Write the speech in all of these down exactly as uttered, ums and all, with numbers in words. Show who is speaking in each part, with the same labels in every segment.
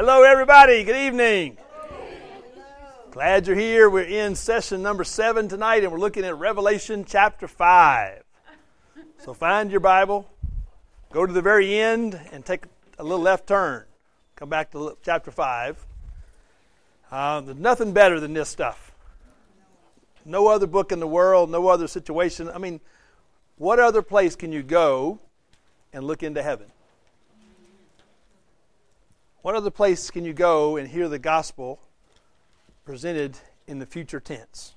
Speaker 1: Hello, everybody. Good evening. Glad you're here. We're in session number seven tonight, and we're looking at Revelation chapter five. So find your Bible, go to the very end, and take a little left turn. Come back to chapter five. Uh, there's nothing better than this stuff. No other book in the world, no other situation. I mean, what other place can you go and look into heaven? What other place can you go and hear the gospel presented in the future tense?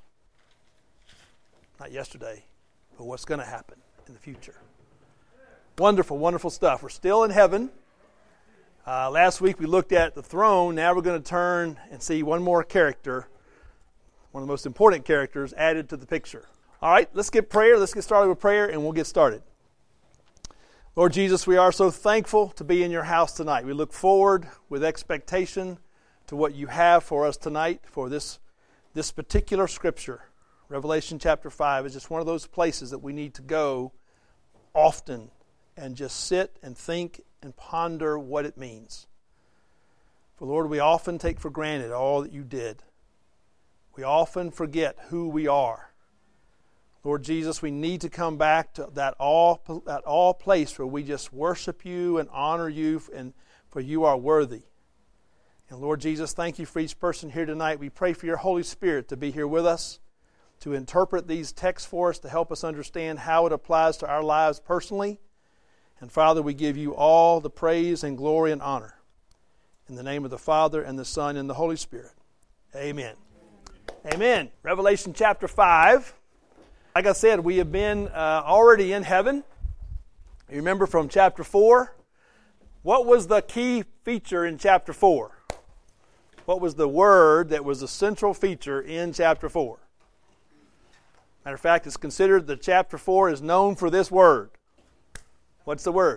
Speaker 1: Not yesterday, but what's going to happen in the future. Wonderful, wonderful stuff. We're still in heaven. Uh, last week we looked at the throne. Now we're going to turn and see one more character, one of the most important characters added to the picture. All right, let's get prayer. Let's get started with prayer, and we'll get started. Lord Jesus, we are so thankful to be in your house tonight. We look forward with expectation to what you have for us tonight for this, this particular scripture. Revelation chapter five is just one of those places that we need to go often and just sit and think and ponder what it means. For Lord, we often take for granted all that you did. We often forget who we are. Lord Jesus, we need to come back to that all, that all place where we just worship you and honor you, and for you are worthy. And Lord Jesus, thank you for each person here tonight. We pray for your Holy Spirit to be here with us, to interpret these texts for us, to help us understand how it applies to our lives personally. And Father, we give you all the praise and glory and honor. In the name of the Father, and the Son, and the Holy Spirit. Amen. Amen. Amen. Revelation chapter five. Like I said, we have been uh, already in heaven. You remember from chapter four? What was the key feature in chapter four? What was the word that was the central feature in chapter four? Matter of fact, it's considered that chapter four is known for this word. What's the word?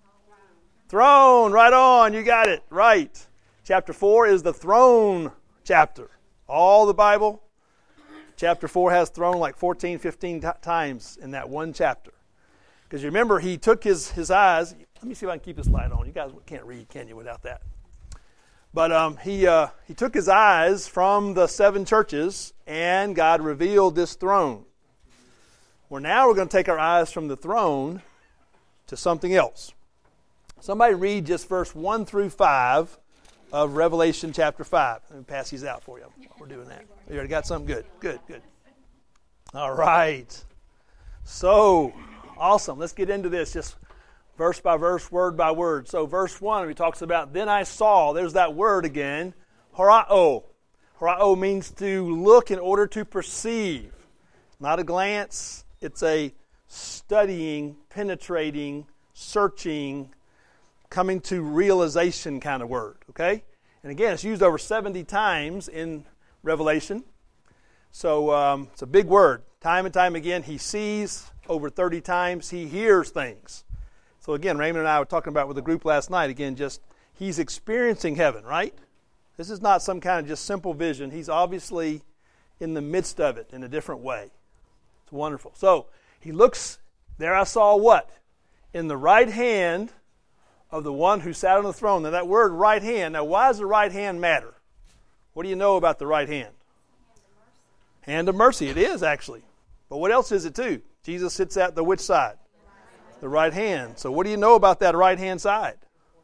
Speaker 1: Throne. Right on. You got it. Right. Chapter four is the throne chapter. All the Bible. Chapter four has throne like fourteen, fifteen t- times in that one chapter. Because you remember, he took his, his eyes. Let me see if I can keep this light on. You guys can't read, can you, without that? But um, he uh, he took his eyes from the seven churches, and God revealed this throne. Well, now we're going to take our eyes from the throne to something else. Somebody read just verse one through five of Revelation chapter five. Let me pass these out for you while we're doing that. You already got something good. Good, good. All right. So, awesome. Let's get into this just verse by verse, word by word. So, verse one, he talks about, then I saw, there's that word again, horao. Horao means to look in order to perceive. Not a glance. It's a studying, penetrating, searching, coming to realization kind of word, okay? And again, it's used over seventy times in Revelation. So um, it's a big word. Time and time again, he sees over thirty times. He hears things. So again, Raymond and I were talking about with the group last night. Again, just he's experiencing heaven, right? This is not some kind of just simple vision. He's obviously in the midst of it in a different way. It's wonderful. So he looks, there I saw what? In the right hand of the one who sat on the throne. Now that word right hand, now why does the right hand matter? What do you know about the right hand? Hand of mercy. It is actually. But what else is it too? Jesus sits at the which side? The right hand. So what do you know about that right hand side?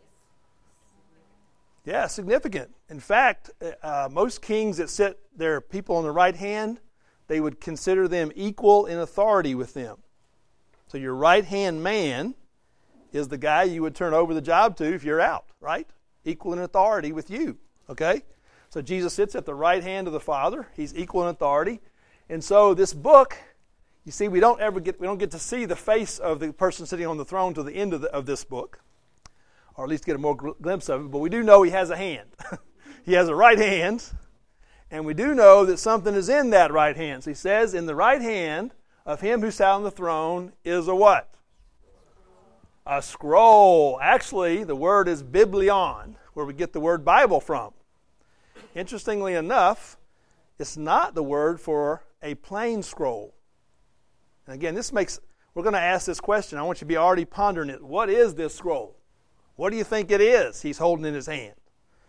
Speaker 1: Yeah, significant. In fact, uh, most kings that sit their people on the right hand, they would consider them equal in authority with them. So your right hand man is the guy you would turn over the job to if you're out, right? Equal in authority with you, okay? So Jesus sits at the right hand of the Father. He's equal in authority. And so this book, you see, we don't ever get, we don't get to see the face of the person sitting on the throne to the end of, the, of this book, or at least get a more gl- glimpse of it, but we do know he has a hand. He has a right hand, and we do know that something is in that right hand. So he says, in the right hand of him who sat on the throne is a what? A scroll. Actually, the word is biblion, where we get the word Bible from. Interestingly enough, it's not the word for a plain scroll. And again, this makes, we're going to ask this question. I want you to be already pondering it. What is this scroll? What do you think it is he's holding in his hand?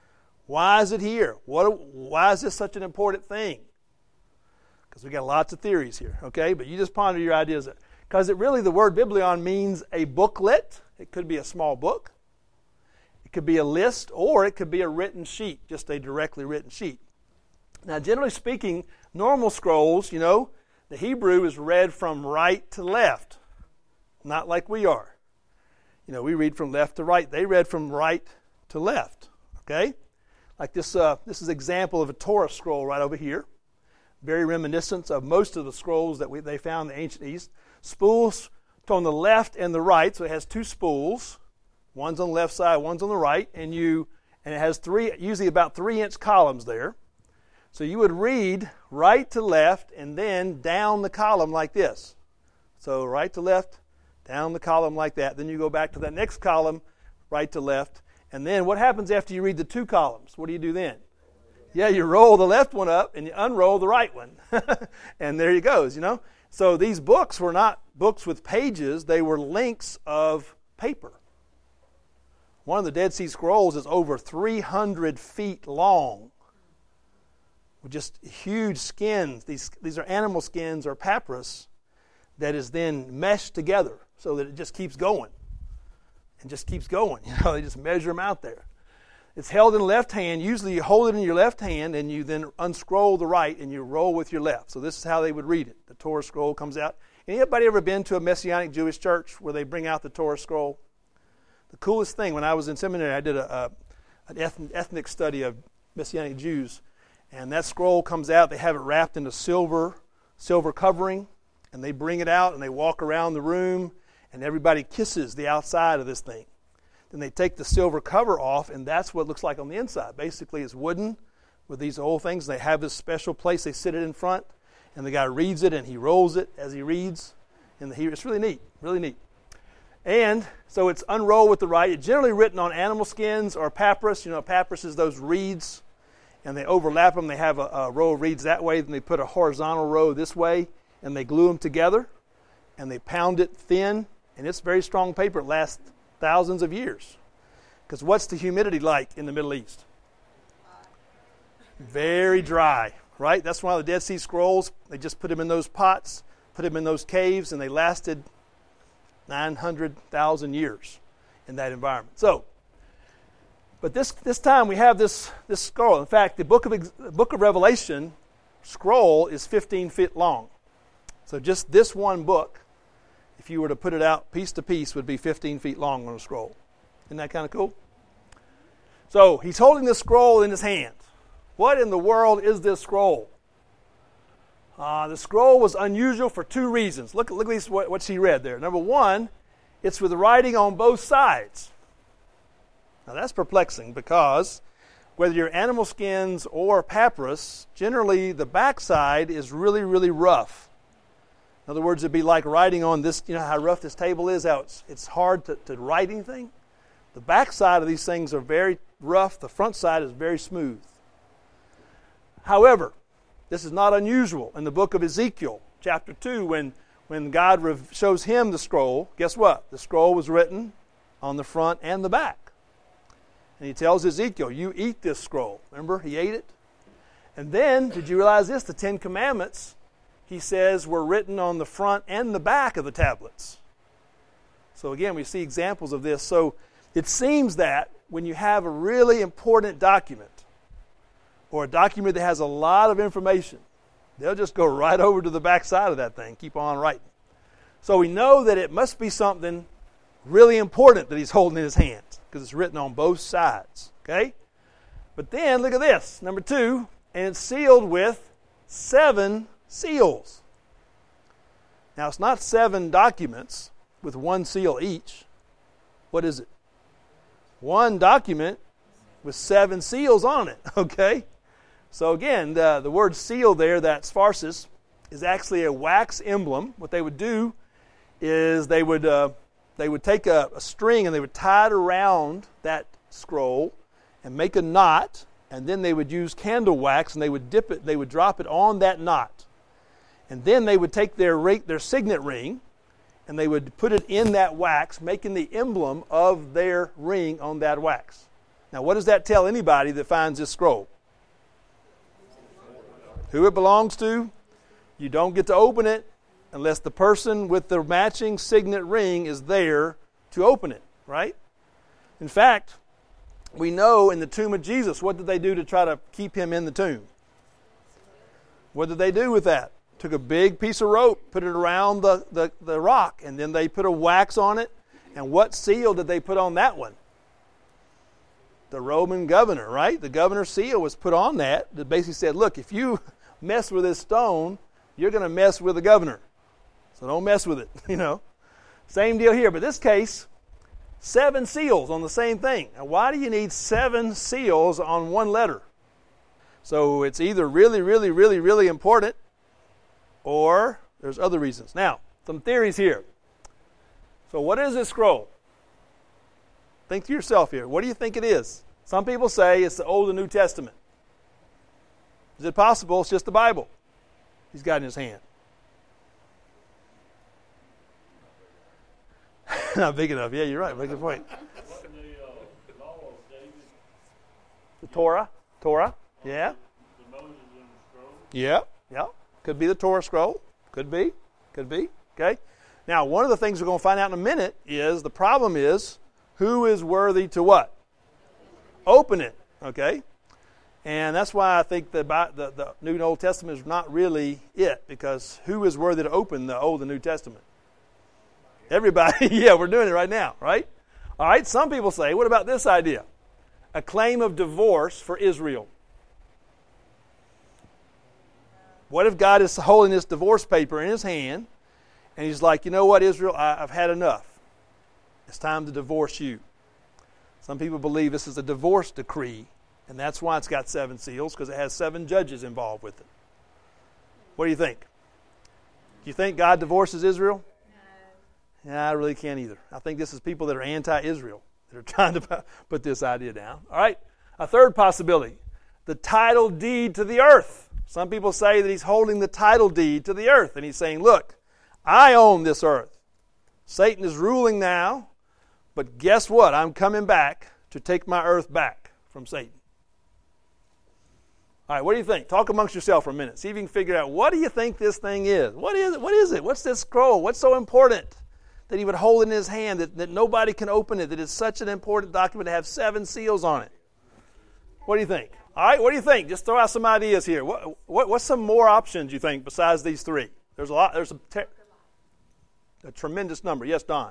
Speaker 1: Why is it here? What? Why is this such an important thing? Because we got lots of theories here, okay? But you just ponder your ideas. Because it really, the word biblion means a booklet. It could be a small book. It could be a list, or it could be a written sheet, just a directly written sheet. Now, generally speaking, normal scrolls, you know, the Hebrew is read from right to left, not like we are. You know, we read from left to right. They read from right to left, okay? Like this, uh, this is an example of a Torah scroll right over here. Very reminiscent of most of the scrolls that we, they found in the ancient East. Spools on the left and the right, so it has two spools. One's on the left side, one's on the right, and you and it has three, usually about three-inch columns there. So you would read right to left and then down the column like this. So right to left, down the column like that. Then you go back to that next column, right to left. And then what happens after you read the two columns? What do you do then? Yeah, you roll the left one up and you unroll the right one. And there he goes, you know. So these books were not books with pages. They were links of paper. One of the Dead Sea Scrolls is over three hundred feet long, with just huge skins. These, these are animal skins or papyrus that is then meshed together so that it just keeps going and just keeps going. You know, they just measure them out there. It's held in the left hand. Usually you hold it in your left hand and you then unscroll the right and you roll with your left. So this is how they would read it. The Torah scroll comes out. Anybody ever been to a Messianic Jewish church where they bring out the Torah scroll? The coolest thing, when I was in seminary, I did a, a an ethnic, ethnic study of Messianic Jews. And that scroll comes out. They have it wrapped in a silver, silver covering. And they bring it out and they walk around the room. And everybody kisses the outside of this thing. Then they take the silver cover off, and that's what it looks like on the inside. Basically, it's wooden with these old things. They have this special place. They sit it in front, and the guy reads it, and he rolls it as he reads. And the, it's really neat, really neat. And so it's unrolled with the right. It's generally written on animal skins or papyrus. You know, papyrus is those reeds, and they overlap them. They have a, a row of reeds that way, then they put a horizontal row this way, and they glue them together, and they pound it thin, and it's very strong paper. It lasts thousands of years. Because what's the humidity like in the Middle East? Very dry, right? That's why the Dead Sea Scrolls, they just put them in those pots, put them in those caves, and they lasted nine hundred thousand years in that environment. So, but this this time we have this, this scroll. In fact, the book of the book of Revelation scroll is fifteen feet long. So just this one book, if you were to put it out piece to piece, would be fifteen feet long on a scroll. Isn't that kind of cool? So he's holding this scroll in his hand. What in the world is this scroll? Uh, the scroll was unusual for two reasons. Look, look at least what, what she read there. Number one, it's with writing on both sides. Now that's perplexing because whether you're animal skins or papyrus, generally the backside is really, really rough. In other words, it'd be like writing on this, you know how rough this table is, how it's, it's hard to, to write anything? The back side of these things are very rough. The front side is very smooth. However, this is not unusual. In the book of Ezekiel, chapter two, when, when God rev- shows him the scroll, guess what? The scroll was written on the front and the back. And he tells Ezekiel, you eat this scroll. Remember, he ate it? And then, did you realize this? The Ten Commandments, he says, were written on the front and the back of the tablets. So again, we see examples of this. So it seems that when you have a really important document, or a document that has a lot of information, they'll just go right over to the back side of that thing, keep on writing. So we know that it must be something really important that he's holding in his hands, because it's written on both sides. Okay? But then, look at this, number two, and it's sealed with seven seals. Now, it's not seven documents with one seal each. What is it? One document with seven seals on it, okay? So again, the, the word seal there, that's pharsis, is actually a wax emblem. What they would do is they would uh, they would take a, a string and they would tie it around that scroll and make a knot, and then they would use candle wax and they would dip it, they would drop it on that knot. And then they would take their their signet ring and they would put it in that wax, making the emblem of their ring on that wax. Now, what does that tell anybody that finds this scroll? Who it belongs to? You don't get to open it unless the person with the matching signet ring is there to open it, right? In fact, we know in the tomb of Jesus, what did they do to try to keep him in the tomb? What did they do with that? Took a big piece of rope, put it around the, the, the rock, and then they put a wax on it. And what seal did they put on that one? The Roman governor, right? The governor's seal was put on that. That basically said, look, if you mess with this stone, you're going to mess with the governor. So don't mess with it, you know. Same deal here. But this case, seven seals on the same thing. Now, why do you need seven seals on one letter? So it's either really, really, really, really important, or there's other reasons. Now, some theories here. So what is this scroll? Think to yourself here. What do you think it is? Some people say it's the Old and New Testament. Is it possible it's just the Bible he's got in his hand? Not big enough. Yeah, you're right. Make a point. The Torah? Torah? Yeah. Yeah. Yeah. Could be the Torah scroll. Could be. Could be. Okay. Now, one of the things we're going to find out in a minute is the problem is who is worthy to what? Open it. Okay. And that's why I think the, the, the New and Old Testament is not really it, because who is worthy to open the Old and New Testament? Everybody. Yeah, we're doing it right now, right? All right. Some people say, what about this idea? A claim of divorce for Israel. What if God is holding this divorce paper in his hand, and he's like, you know what, Israel, I, I've had enough. It's time to divorce you. Some people believe this is a divorce decree, and that's why it's got seven seals, because it has seven judges involved with it. What do you think? Do you think God divorces Israel? No. Yeah, I really can't either. I think this is people that are anti-Israel that are trying to put this idea down. All right, a third possibility, the title deed to the earth. Some people say that he's holding the title deed to the earth, and he's saying, look, I own this earth. Satan is ruling now, but guess what? I'm coming back to take my earth back from Satan. All right, what do you think? Talk amongst yourself for a minute. See if you can figure out, what do you think this thing is? What is it? What is it? What's this scroll? What's so important that he would hold it in his hand, that, that nobody can open it, that it's such an important document to have seven seals on it? What do you think? All right, what do you think? Just throw out some ideas here. What, what, what's some more options you think besides these three? There's a lot. There's a, ter- a tremendous number. Yes, Don.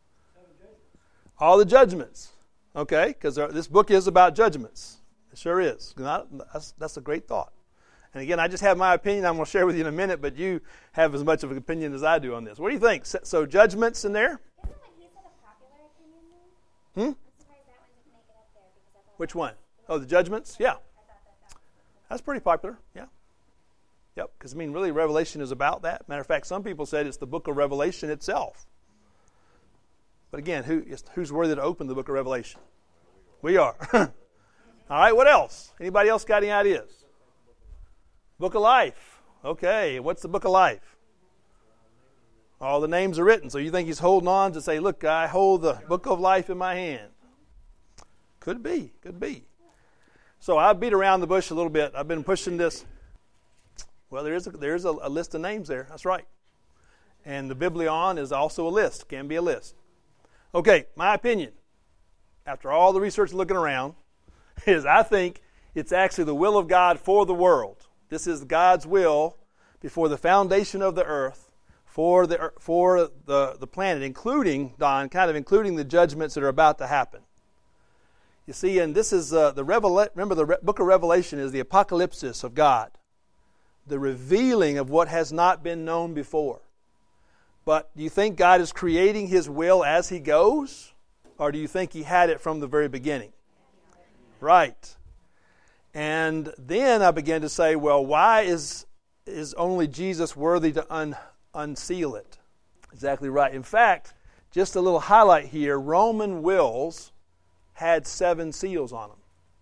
Speaker 1: All the judgments. Okay, because this book is about judgments. It sure is. Not, that's, that's a great thought. And again, I just have my opinion I'm going to share with you in a minute, but you have as much of an opinion as I do on this. What do you think? So, so judgments in there?
Speaker 2: Isn't what he said a popular opinion, though?
Speaker 1: Hmm?
Speaker 2: I'm surprised that one didn't make it up there. Because I thought
Speaker 1: Which one? Oh, the judgments? Yeah. That's pretty popular, yeah. Yep, because, I mean, really, Revelation is about that. Matter of fact, some people said it's the book of Revelation itself. But again, who, who's worthy to open the book of Revelation? We are. All right, what else? Anybody else got any ideas? Book of Life. Okay, what's the book of life? All the names are written. So you think he's holding on to say, look, I hold the book of life in my hand. Could be, could be. So I beat around the bush a little bit. I've been pushing this. Well, there is a, there is a, a list of names there. That's right. And the Biblion is also a list. Can be a list. Okay, my opinion, after all the research looking around, is I think it's actually the will of God for the world. This is God's will before the foundation of the earth for the for the, the planet, including, Don, kind of including the judgments that are about to happen. You see, and this is uh, the Revela- remember the Re- book of Revelation is the apocalypsis of God, the revealing of what has not been known before. But do you think God is creating his will as he goes? Or do you think he had it from the very beginning? Right. And then I began to say, well, why is is only Jesus worthy to un, unseal it? Exactly right. In fact, just a little highlight here, Roman wills had seven seals on them.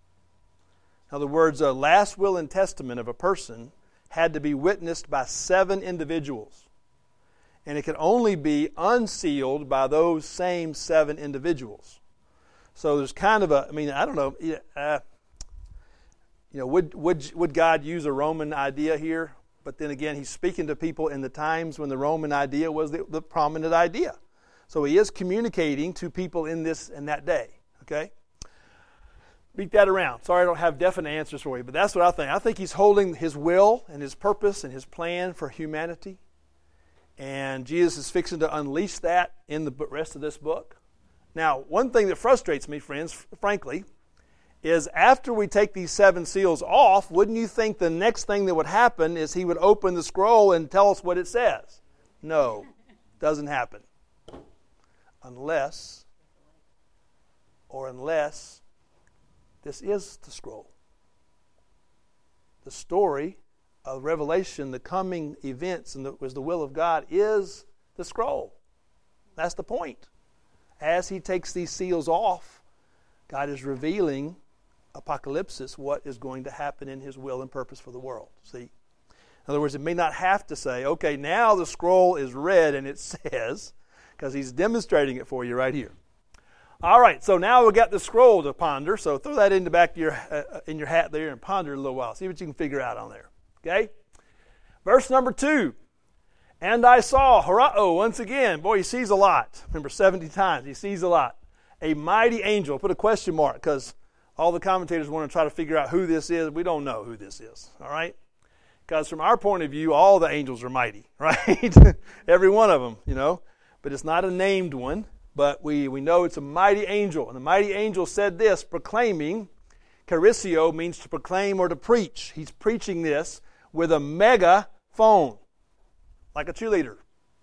Speaker 1: In other words, a last will and testament of a person had to be witnessed by seven individuals. And it could only be unsealed by those same seven individuals. So there's kind of a, I mean, I don't know, uh, you know, would would would God use a Roman idea here? But then again, he's speaking to people in the times when the Roman idea was the, the prominent idea. So he is communicating to people in this in that day. Okay? Beat that around. Sorry I don't have definite answers for you, but that's what I think. I think he's holding his will and his purpose and his plan for humanity. And Jesus is fixing to unleash that in the rest of this book. Now, one thing that frustrates me, friends, frankly, is after we take these seven seals off, wouldn't you think the next thing that would happen is he would open the scroll and tell us what it says? No, doesn't happen. Unless, or unless, this is the scroll. The story of Revelation, the coming events, and the, was the will of God, is the scroll. That's the point. As he takes these seals off, God is revealing apocalypsis, what is going to happen in his will and purpose for the world. See? In other words, it may not have to say, okay, now the scroll is read and it says, because he's demonstrating it for you right here. All right, so now we've got the scroll to ponder, so throw that in the back of your, uh, in your hat there and ponder a little while. See what you can figure out on there. Okay? Verse number two. And I saw, horao, once again, boy, he sees a lot. Remember, seventy times, he sees a lot. A mighty angel. Put a question mark, because all the commentators want to try to figure out who this is. We don't know who this is, all right? Because from our point of view, all the angels are mighty, right? Every one of them, you know. But it's not a named one, but we, we know it's a mighty angel. And the mighty angel said this, proclaiming, charisio means to proclaim or to preach. He's preaching this with a megaphone, like a cheerleader.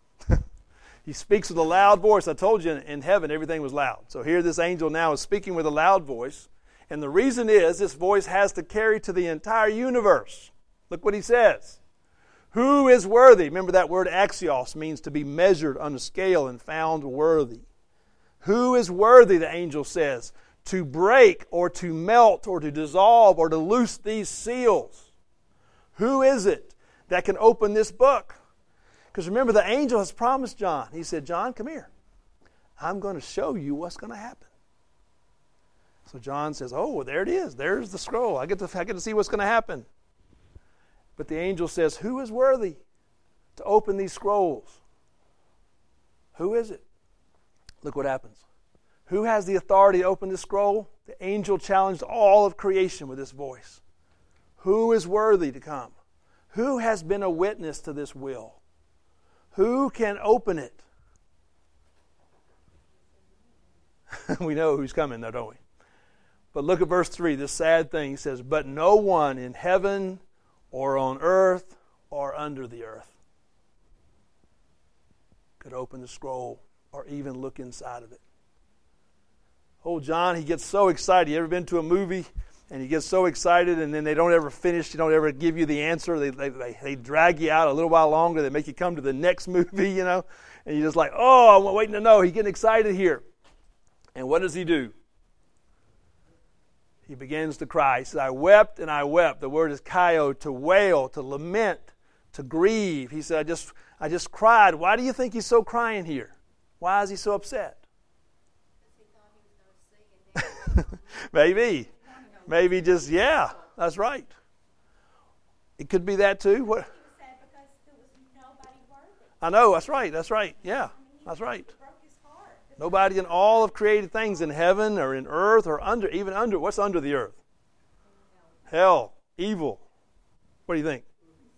Speaker 1: He speaks with a loud voice. I told you in, in heaven everything was loud. So here this angel now is speaking with a loud voice. And the reason is this voice has to carry to the entire universe. Look what he says. Who is worthy? Remember that word axios means to be measured on a scale and found worthy. Who is worthy, the angel says, to break or to melt or to dissolve or to loose these seals? Who is it that can open this book? Because remember, the angel has promised John. He said, John, come here. I'm going to show you what's going to happen. So John says, oh, well, there it is. There's the scroll. I get to, I get to see what's going to happen. But the angel says, who is worthy to open these scrolls? Who is it? Look what happens. Who has the authority to open this scroll? The angel challenged all of creation with this voice. Who is worthy to come? Who has been a witness to this will? Who can open it? We know who's coming though, don't we? But look at verse three, this sad thing. He says, but no one in heaven or on earth or under the earth could open the scroll or even look inside of it. Oh, John, he gets so excited. You ever been to a movie and he gets so excited and then they don't ever finish, they don't ever give you the answer. They, they, they, they drag you out a little while longer. They make you come to the next movie, you know. And you're just like, oh, I'm waiting to know. He's getting excited here. And what does he do? He begins to cry. He says, I wept and I wept. The word is kaio, to wail, to lament, to grieve. He said, I just, I just cried. Why do you think he's so crying here? Why is he so upset? Maybe. Maybe just, yeah, that's right. It could be that too. What? I know, that's right, that's right. Yeah, that's right. Nobody in all of created things in heaven or in earth or under, even under, what's under the earth? Hell, evil. What do you think?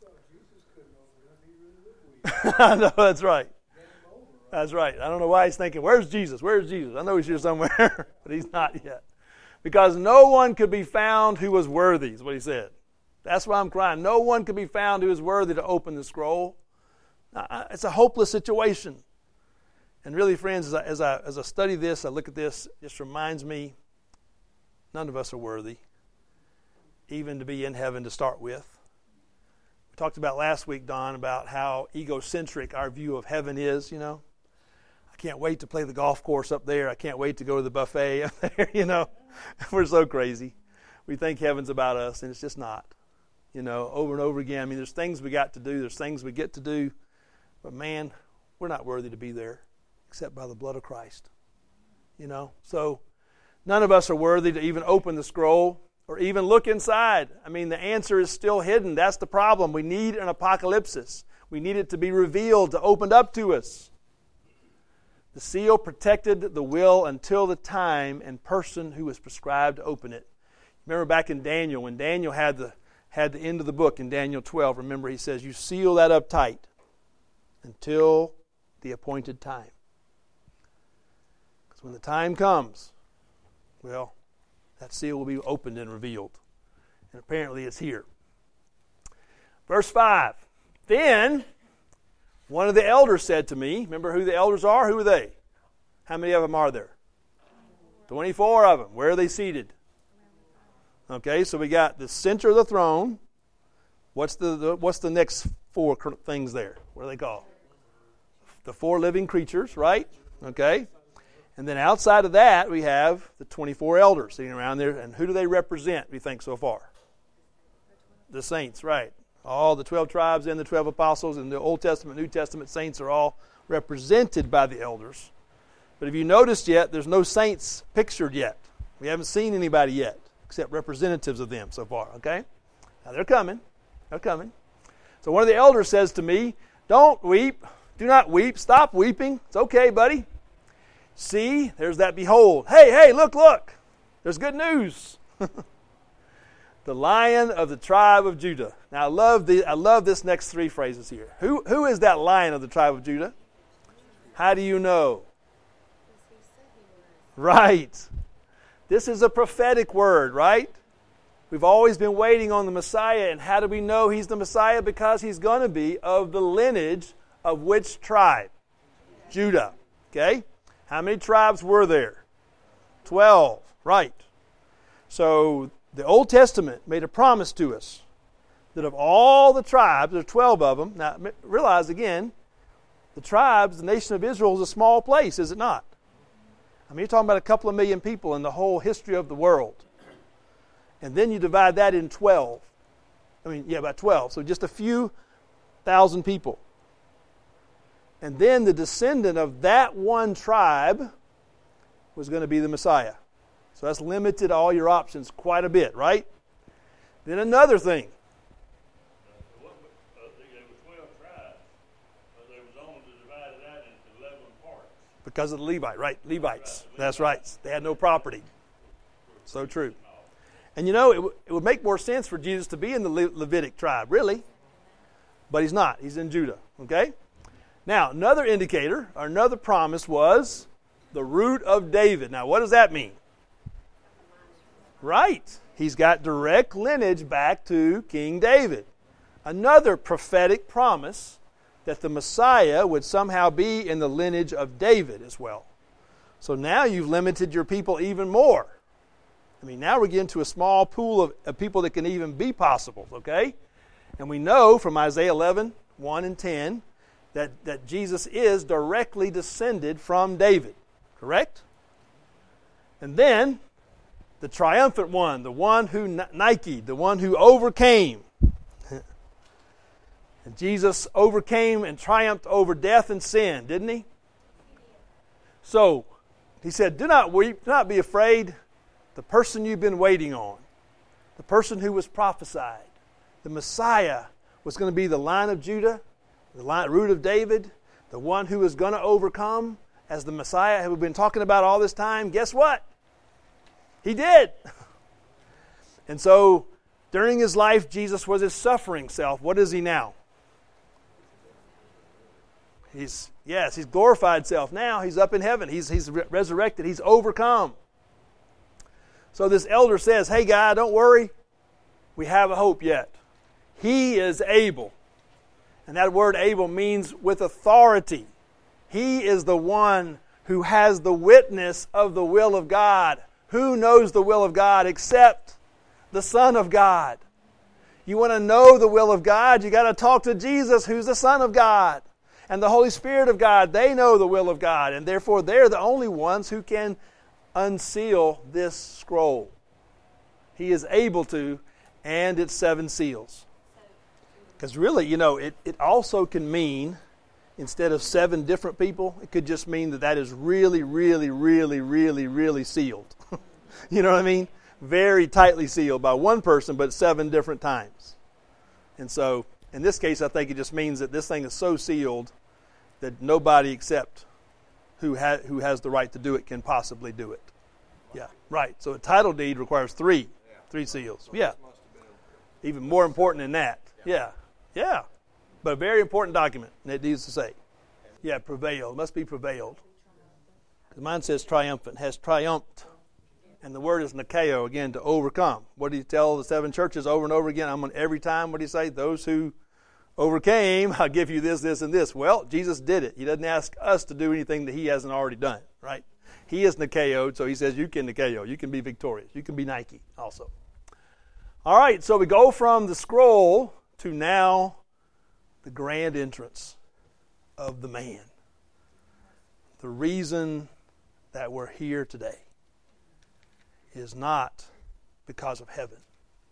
Speaker 1: I know, that's right. That's right. I don't know why he's thinking, where's Jesus? Where's Jesus? I know he's here somewhere, but he's not yet. Because no one could be found who was worthy, is what he said. That's why I'm crying. No one could be found who is worthy to open the scroll. It's a hopeless situation. And really, friends, as I, as I, as I study this, I look at this, it just reminds me none of us are worthy, even to be in heaven to start with. We talked about last week, Don, about how egocentric our view of heaven is, you know. I can't wait to play the golf course up there. I can't wait to go to the buffet up there, you know. We're so crazy. We think heaven's about us, and it's just not. You know, over and over again. I mean, there's things we got to do. There's things we get to do. But, man, we're not worthy to be there except by the blood of Christ. You know, so None of us are worthy to even open the scroll or even look inside. I mean, the answer is still hidden. That's the problem. We need an apocalypsis. We need it to be revealed, to open up to us. The seal protected the will until the time and person who was prescribed to open it. Remember back in Daniel, when Daniel had the had the end of the book in Daniel twelve, remember he says, you seal that up tight until the appointed time. Because when the time comes, well, that seal will be opened and revealed. And apparently it's here. Verse five. Then one of the elders said to me, remember who the elders are? Who are they? How many of them are there? twenty-four of them. Where are they seated? Okay, so we got the center of the throne. What's the, the what's the next four things there? What are they called? The four living creatures, right? Okay. And then outside of that, we have the twenty-four elders sitting around there. And who do they represent, we think, so far? The saints, right. All the twelve tribes and the twelve apostles and the Old Testament, New Testament saints are all represented by the elders. But if you noticed yet, there's no saints pictured yet. We haven't seen anybody yet, except representatives of them so far, okay? Now they're coming. They're coming. So one of the elders says to me, don't weep. Do not weep. Stop weeping. It's okay, buddy. See, there's that behold. Hey, hey, look, look. There's good news. The Lion of the tribe of Judah. Now I love the I love this next three phrases here. Who who is that Lion of the tribe of Judah? How do you know? Right. This is a prophetic word, right? We've always been waiting on the Messiah, and how do we know he's the Messiah? Because he's going to be of the lineage of which tribe? Judah. Okay? How many tribes were there? Twelve. Right. So the Old Testament made a promise to us that of all the tribes, there are twelve of them. Now, realize again, the tribes, the nation of Israel is a small place, is it not? I mean, you're talking about a couple of million people in the whole history of the world. And then you divide that in twelve. I mean, yeah, about twelve. So just a few thousand people. And then the descendant of that one tribe was going to be the Messiah. So that's limited all your options quite a bit, right? Then another thing.
Speaker 3: There were twelve tribes, but there was only divided that into eleven parts.
Speaker 1: Because of the Levite, right? Levites. That's right. They had no property. So true. And you know, it, w- it would make more sense for Jesus to be in the Le- Levitic tribe, really. But he's not. He's in Judah. Okay? Now, another indicator, or another promise was the root of David. Now, what does that mean? Right. He's got direct lineage back to King David. Another prophetic promise that the Messiah would somehow be in the lineage of David as well. So now you've limited your people even more. I mean, now we're getting to a small pool of, of people that can even be possible, okay? And we know from Isaiah eleven, one and ten, that, that Jesus is directly descended from David, correct? And then, the triumphant one, the one who Nike, the one who overcame. And Jesus overcame and triumphed over death and sin, didn't he? So, he said, do not weep, do not be afraid. The person you've been waiting on, the person who was prophesied, the Messiah was going to be the Lion of Judah, the line, root of David, the one who was going to overcome as the Messiah who we've been talking about all this time. Guess what? He did. And so, during his life, Jesus was his suffering self. What is he now? He's, yes, he's glorified self. Now he's up in heaven. He's, he's re- resurrected. He's overcome. So this elder says, hey guy, don't worry. We have a hope yet. He is able. And that word able means with authority. He is the one who has the witness of the will of God. Who knows the will of God except the Son of God? You want to know the will of God, you got to talk to Jesus, who's the Son of God. And the Holy Spirit of God, they know the will of God. And therefore, they're the only ones who can unseal this scroll. He is able to, and its seven seals. Because really, you know, it, it also can mean, instead of seven different people, it could just mean that that is really, really, really, really, really sealed. You know what I mean? Very tightly sealed by one person, but seven different times. And so, in this case, I think it just means that this thing is so sealed that nobody except who, ha- who has the right to do it can possibly do it. Yeah, right. So a title deed requires three, three seals. Yeah. Even more important than that. Yeah, yeah. But a very important document, and it needs to say. Yeah, prevailed. Must be prevailed. Because mine says triumphant, has triumphed. And the word is nikao, again, to overcome. What do you tell the seven churches over and over again? I'm on every time, what do you say? Those who overcame, I'll give you this, this, and this. Well, Jesus did it. He doesn't ask us to do anything that he hasn't already done, right? He is nikaoed, so he says you can nikao. You can be victorious. You can be Nike also. All right, so we go from the scroll to now the grand entrance of the man. The reason that we're here today is not because of heaven.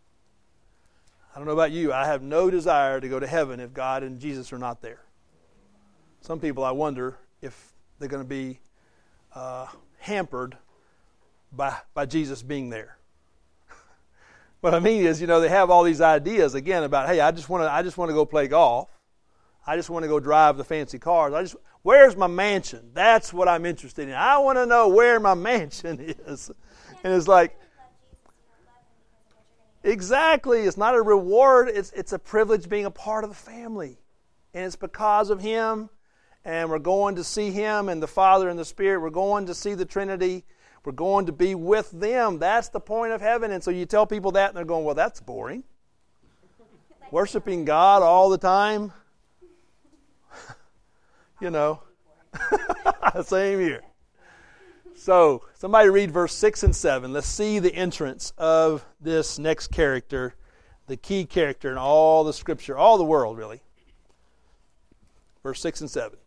Speaker 1: I don't know about you. I have no desire to go to heaven if God and Jesus are not there. Some people, I wonder if they're going to be uh, hampered by by Jesus being there. What I mean is, you know, they have all these ideas again about, hey, I just want to I just want to go play golf. I just want to go drive the fancy cars. I just where's my mansion? That's what I'm interested in. I want to know where my mansion is. And it's like, exactly. It's not a reward. It's it's a privilege being a part of the family. And it's because of Him. And we're going to see Him and the Father and the Spirit. We're going to see the Trinity. We're going to be with them. That's the point of heaven. And so you tell people that and they're going, well, that's boring. Worshiping God all the time. You know. Same here. So, somebody read verse six and seven. Let's see the entrance of this next character, the key character in all the Scripture, all the world, really. Verse six and seven.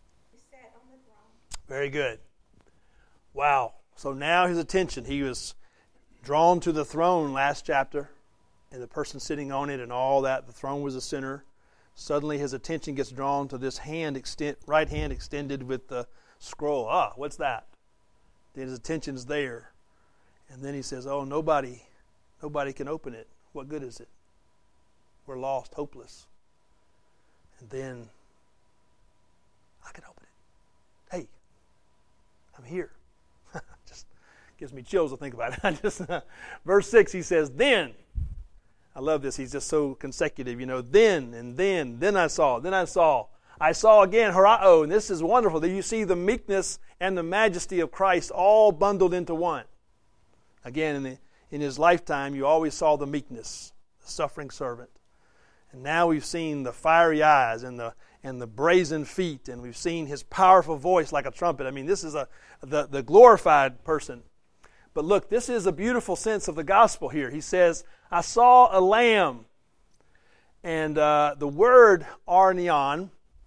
Speaker 1: Very good. Wow. So now his attention, he was drawn to the throne last chapter, and the person sitting on it and all that. The throne was the center. Suddenly his attention gets drawn to this hand, extend, right hand extended with the scroll. Ah, what's that? Then his attention's there. And then he says, oh, nobody, nobody can open it. What good is it? We're lost, hopeless. And then I can open it. Hey, I'm here. Just gives me chills to think about it. I just verse six, he says, then. I love this. He's just so consecutive. You know, then and then, then I saw, then I saw. I saw again, horao, and this is wonderful, that you see the meekness and the majesty of Christ all bundled into one. Again, in, the, in his lifetime, you always saw the meekness, the suffering servant. And now we've seen the fiery eyes and the and the brazen feet, and we've seen his powerful voice like a trumpet. I mean, this is a the, the glorified person. But look, this is a beautiful sense of the gospel here. He says, I saw a lamb. And uh, the word arnion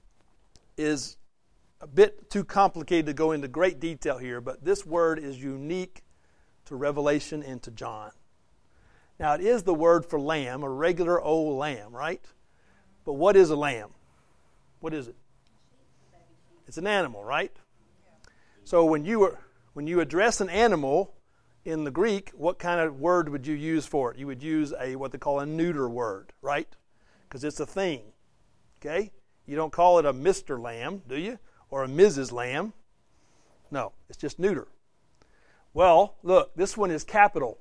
Speaker 1: is a bit too complicated to go into great detail here, but this word is unique to Revelation and to John. Now, it is the word for lamb, a regular old lamb, right? But what is a lamb? What is it? It's an animal, right? So when you when you address an animal in the Greek, what kind of word would you use for it? You would use a what they call a neuter word, right? Because it's a thing. Okay? You don't call it a Mister Lamb, do you? Or a Missus Lamb. No, it's just neuter. Well, look, this one is capital.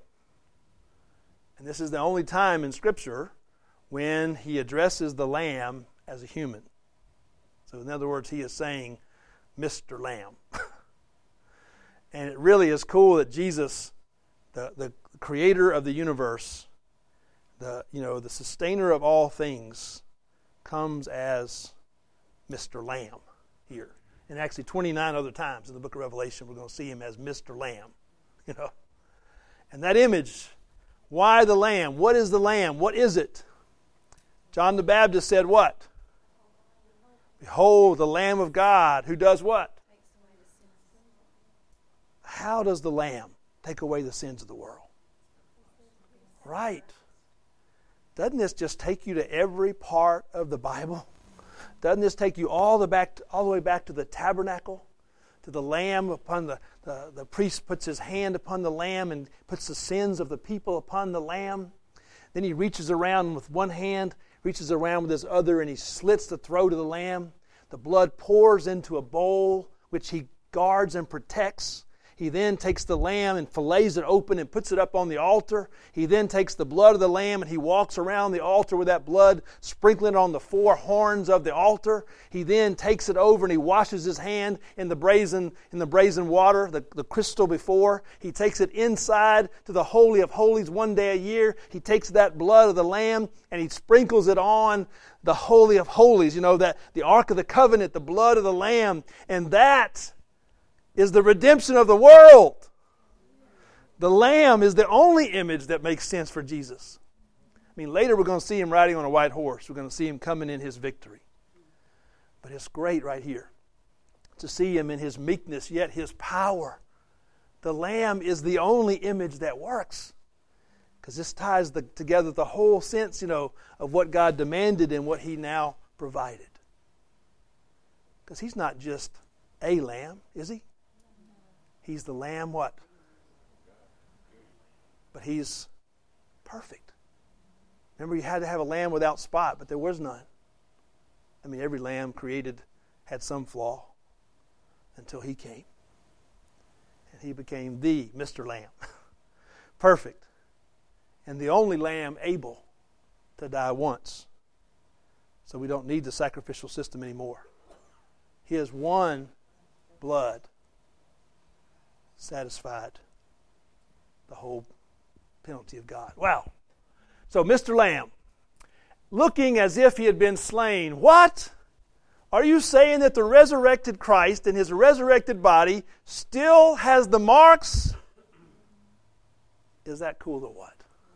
Speaker 1: And this is the only time in Scripture when he addresses the lamb as a human. So in other words, he is saying, Mister Lamb. And it really is cool that Jesus, the, the creator of the universe, the you know the sustainer of all things, comes as Mister Lamb here. And actually twenty-nine other times in the book of Revelation we're going to see him as Mister Lamb. You know. And that image, why the lamb? What is the lamb? What is it? John the Baptist said what? Behold the Lamb of God who does what? How does the lamb take away the sins of the world? Right. Doesn't this just take you to every part of the Bible? Doesn't this take you all the back, all the way back to the tabernacle, to the lamb upon the, the, the priest puts his hand upon the lamb and puts the sins of the people upon the lamb. Then he reaches around with one hand, reaches around with his other, and he slits the throat of the lamb. The blood pours into a bowl, which he guards and protects. He then takes the lamb and fillets it open and puts it up on the altar. He then takes the blood of the lamb and he walks around the altar with that blood, sprinkling it on the four horns of the altar. He then takes it over and he washes his hand in the brazen in the brazen water, the, the crystal before. He takes it inside to the Holy of Holies one day a year. He takes that blood of the lamb and he sprinkles it on the Holy of Holies, you know, that the Ark of the Covenant, the blood of the lamb, and that is the redemption of the world. The Lamb is the only image that makes sense for Jesus. I mean, later we're going to see him riding on a white horse. We're going to see him coming in his victory. But it's great right here to see him in his meekness, yet his power. The Lamb is the only image that works. Because this ties the, together the whole sense, you know, of what God demanded and what he now provided. Because he's not just a lamb, is he? He's the lamb what? But he's perfect. Remember, you had to have a lamb without spot, but there was none. I mean, every lamb created had some flaw until he came. And he became the Mister Lamb. Perfect. And the only lamb able to die once. So we don't need the sacrificial system anymore. His one blood satisfied the whole penalty of God. Wow. So Mister Lamb, looking as if he had been slain. What? Are you saying that the resurrected Christ in his resurrected body still has the marks? Is that cool or what?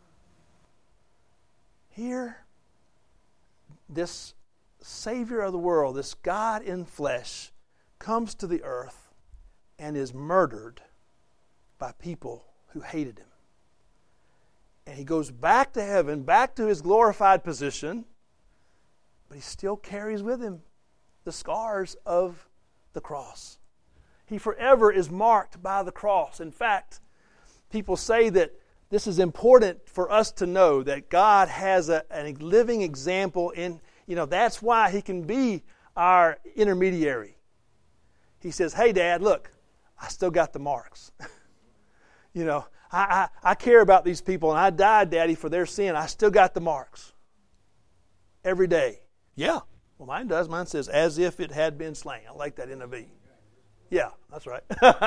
Speaker 1: Here, this Savior of the world, this God in flesh, comes to the earth and is murdered by people who hated him. And he goes back to heaven, back to his glorified position, but he still carries with him the scars of the cross. He forever is marked by the cross. In fact, people say that this is important for us to know, that God has a, a living example in, you know, that's why he can be our intermediary. He says, hey, Dad, look, I still got the marks. you know, I, I, I care about these people, and I died, Daddy, for their sin. I still got the marks. Every day. Yeah. Well, mine does. Mine says, as if it had been slain. I like that N I V. Yeah, that's right.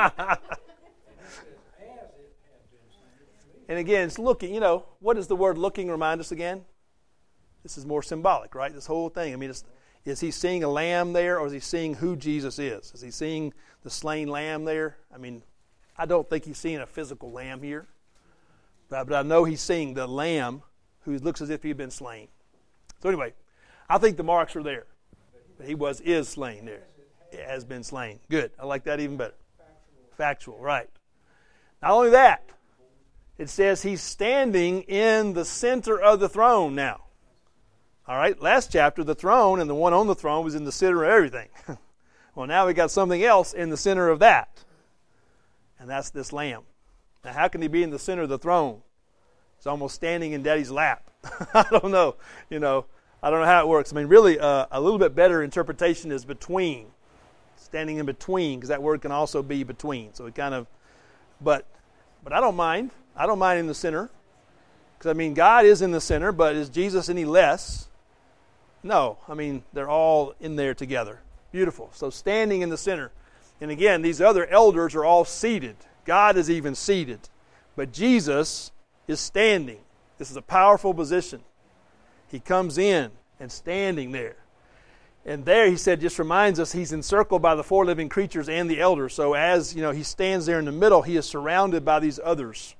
Speaker 1: And again, it's looking, you know, what does the word looking remind us again? This is more symbolic, right? This whole thing. I mean, it's, is he seeing a lamb there, or is he seeing who Jesus is? Is he seeing the slain lamb there? I mean, I don't think he's seeing a physical lamb here. But, but I know he's seeing the lamb who looks as if he'd been slain. So anyway, I think the marks are there. But he was, is slain there. It has been slain. Good. I like that even better. Factual, right. Not only that, it says he's standing in the center of the throne now. All right, last chapter, the throne and the one on the throne was in the center of everything. Well, now we got something else in the center of that. And that's this lamb. Now, how can he be in the center of the throne? He's almost standing in Daddy's lap. I don't know. You know, I don't know how it works. I mean, really, uh, a little bit better interpretation is between. Standing in between, because that word can also be between. So it kind of, but, but I don't mind. I don't mind in the center. Because, I mean, God is in the center, but is Jesus any less? No. I mean, they're all in there together. Beautiful. So standing in the center. And again, these other elders are all seated. God is even seated. But Jesus is standing. This is a powerful position. He comes in and standing there. And there, he said, just reminds us he's encircled by the four living creatures and the elders. So as, you know, he stands there in the middle, he is surrounded by these others.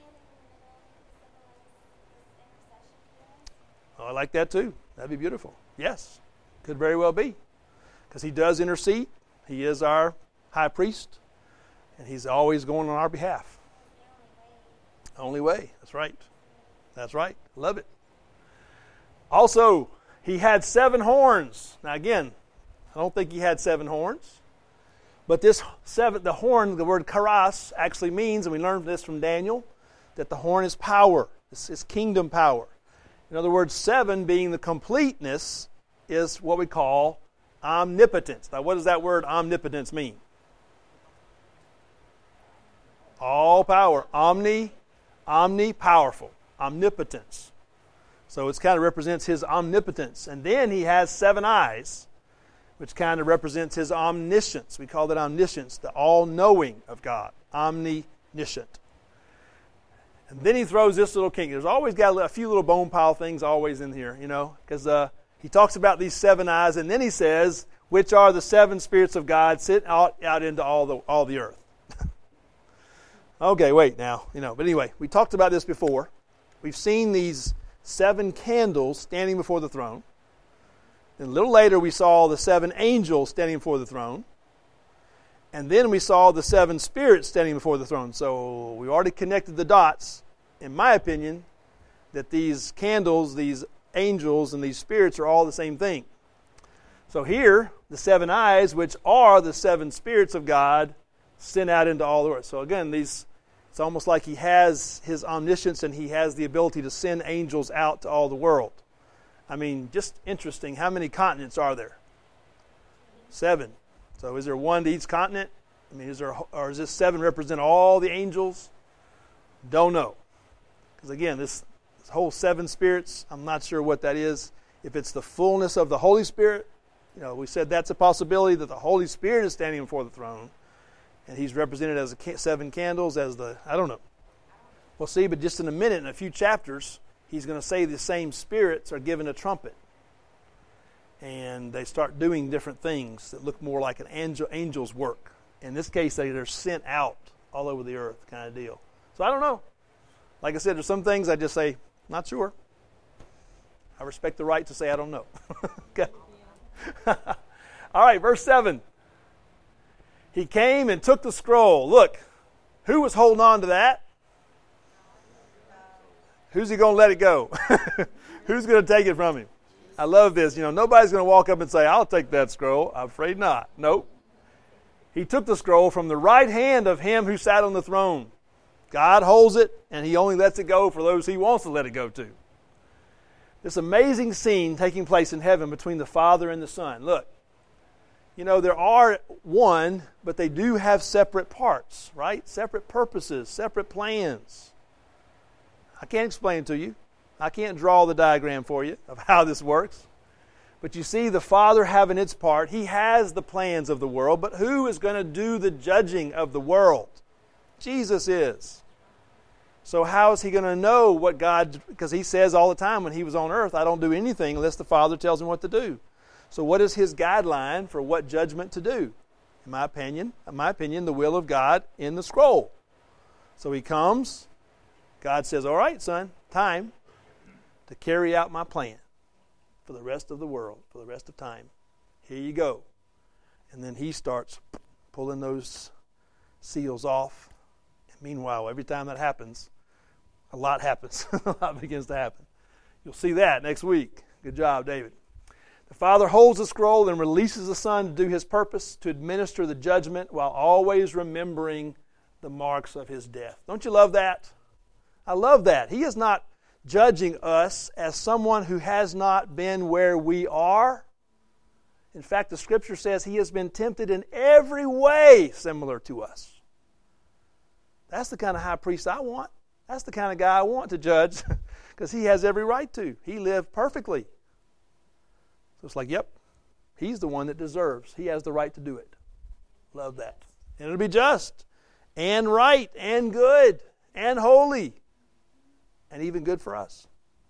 Speaker 1: Oh, I like that too. That'd be beautiful. Yes, could very well be. Because he does intercede. He is our high priest. And he's always going on our behalf. Only way. That's right. That's right. Love it. Also, he had seven horns. Now again, I don't think he had seven horns. But this seven, the horn, the word karas, actually means, and we learned this from Daniel, that the horn is power. This is kingdom power. In other words, seven being the completeness is what we call omnipotence. Now, what does that word omnipotence mean? All power. Omni, omni, powerful. Omnipotence. So it kind of represents his omnipotence. And then he has seven eyes, which kind of represents his omniscience. We call that omniscience, the all-knowing of God. Omniscient. And then he throws this little king. There's always got a few little bone pile things always in here, you know, because uh, he talks about these seven eyes, and then he says, which are the seven spirits of God sent out, out into all the all the earth. Okay, wait now, you know. But anyway, we talked about this before. We've seen these seven candles standing before the throne. And a little later, we saw the seven angels standing before the throne. And then we saw the seven spirits standing before the throne. So we already connected the dots, in my opinion, that these candles, these angels, and these spirits are all the same thing. So here, the seven eyes, which are the seven spirits of God, sent out into all the earth. So again, these it's almost like he has his omniscience and he has the ability to send angels out to all the world. I mean, just interesting. How many continents are there? Seven. So is there one to each continent? I mean, is there, or does this seven represent all the angels? Don't know. Because again, this, this whole seven spirits, I'm not sure what that is. If it's the fullness of the Holy Spirit, you know, we said that's a possibility that the Holy Spirit is standing before the throne. And he's represented as the seven candles, as the, I don't know. We'll see, but just in a minute, in a few chapters, he's going to say the same spirits are given a trumpet. And they start doing different things that look more like an angel, angel's work. In this case, they, they're sent out all over the earth kind of deal. So I don't know. Like I said, there's some things I just say, not sure. I respect the right to say I don't know. Okay. All right, verse seven. He came and took the scroll. Look, who was holding on to that? Who's he going to let it go? Who's going to take it from him? I love this. You know, nobody's going to walk up and say, I'll take that scroll. I'm afraid not. Nope. He took the scroll from the right hand of him who sat on the throne. God holds it, and he only lets it go for those he wants to let it go to. This amazing scene taking place in heaven between the Father and the Son. Look, you know, there are one, but they do have separate parts, right? Separate purposes, separate plans. I can't explain it to you. I can't draw the diagram for you of how this works. But you see the Father having its part. He has the plans of the world, but who is going to do the judging of the world? Jesus is. So how is he going to know what God, because he says all the time when he was on earth, I don't do anything unless the Father tells him what to do. So what is his guideline for what judgment to do? In my opinion, in my opinion, the will of God in the scroll. So he comes, God says, all right, son, time to carry out my plan for the rest of the world, for the rest of time. Here you go. And then he starts pulling those seals off. And meanwhile, every time that happens, a lot happens. A lot begins to happen. You'll see that next week. Good job, David. The Father holds the scroll and releases the Son to do his purpose, to administer the judgment while always remembering the marks of his death. Don't you love that? I love that. He is not judging us as someone who has not been where we are. In fact, the Scripture says he has been tempted in every way similar to us. That's the kind of high priest I want. That's the kind of guy I want to judge because he has every right to. He lived perfectly. So it's like, yep, he's the one that deserves. He has the right to do it. Love that. And it'll be just and right and good and holy and even good for us.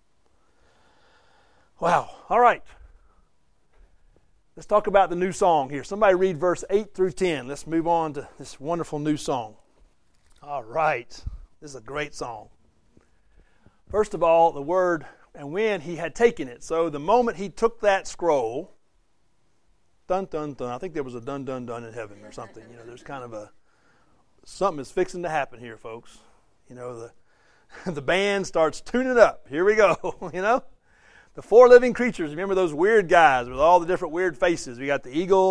Speaker 1: Wow. All right. Let's talk about the new song here. Somebody read verse eight through ten. Let's move on to this wonderful new song. All right. This is a great song. First of all, the word, and when he had taken it. So the moment he took that scroll, dun, dun, dun. I think there was a dun, dun, dun in heaven or something. You know, there's kind of a, something is fixing to happen here, folks. You know, the, the band starts tuning up. Here we go, you know. The four living creatures, remember those weird guys with all the different weird faces. We got the eagle,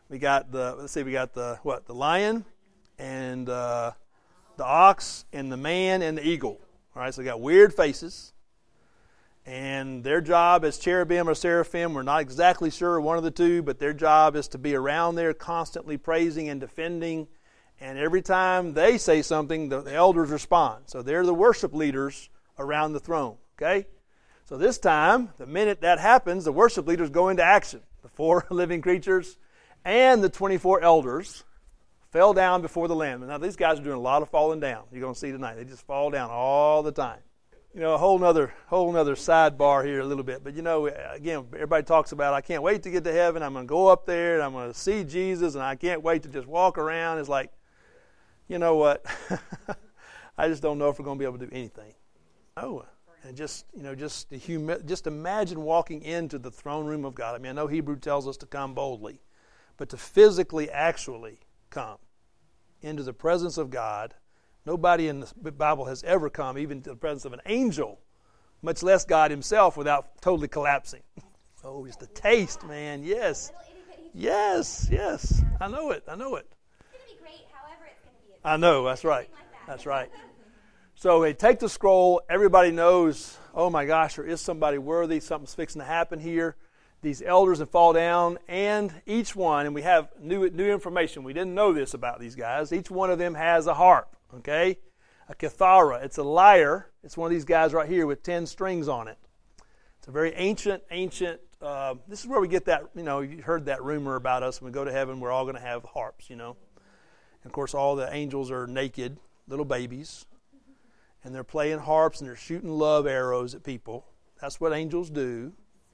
Speaker 1: We got the, let's see, we got the, what, the lion and uh, the ox and the man and the eagle. All right, so we got weird faces. And their job as cherubim or seraphim, we're not exactly sure one of the two, but their job is to be around there constantly praising and defending. And every time they say something, the, the elders respond. So they're the worship leaders around the throne, okay? So this time, the minute that happens, the worship leaders go into action. The four living creatures and the twenty-four elders fell down before the Lamb. Now, these guys are doing a lot of falling down. You're going to see tonight. They just fall down all the time. You know, a whole nother, whole nother sidebar here a little bit. But, you know, again, everybody talks about, I can't wait to get to heaven. I'm going to go up there, and I'm going to see Jesus, and I can't wait to just walk around. It's like, you know what? I just don't know if we're going to be able to do anything. Oh, and just, you know, just the humi- just imagine walking into the throne room of God. I mean, I know Hebrew tells us to come boldly, but to physically, actually come into the presence of God. Nobody in the Bible has ever come even to the presence of an angel, much less God himself, without totally collapsing. Oh, it's the taste, man. Yes. Yes, yes. I know it. I know it.
Speaker 2: It's going to be great, however it's going to be.
Speaker 1: I know. That's right.
Speaker 2: Like that.
Speaker 1: That's right. So they take the scroll. Everybody knows, oh my gosh, there is somebody worthy. Something's fixing to happen here. These elders have fall down, and each one, and we have new new information. We didn't know this about these guys. Each one of them has a harp, okay? A kithara. It's a lyre. It's one of these guys right here with ten strings on it. It's a very ancient, ancient, uh, this is where we get that, you know, you heard that rumor about us. When we go to heaven, we're all going to have harps, you know. And of course, all the angels are naked, little babies, and they're playing harps, and they're shooting love arrows at people. That's what angels do.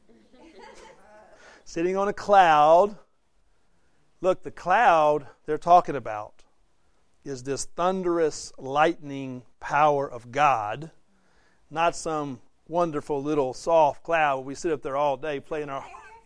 Speaker 1: Sitting on a cloud. Look, the cloud they're talking about is this thunderous lightning power of God, not some wonderful little soft cloud where we sit up there all day playing our...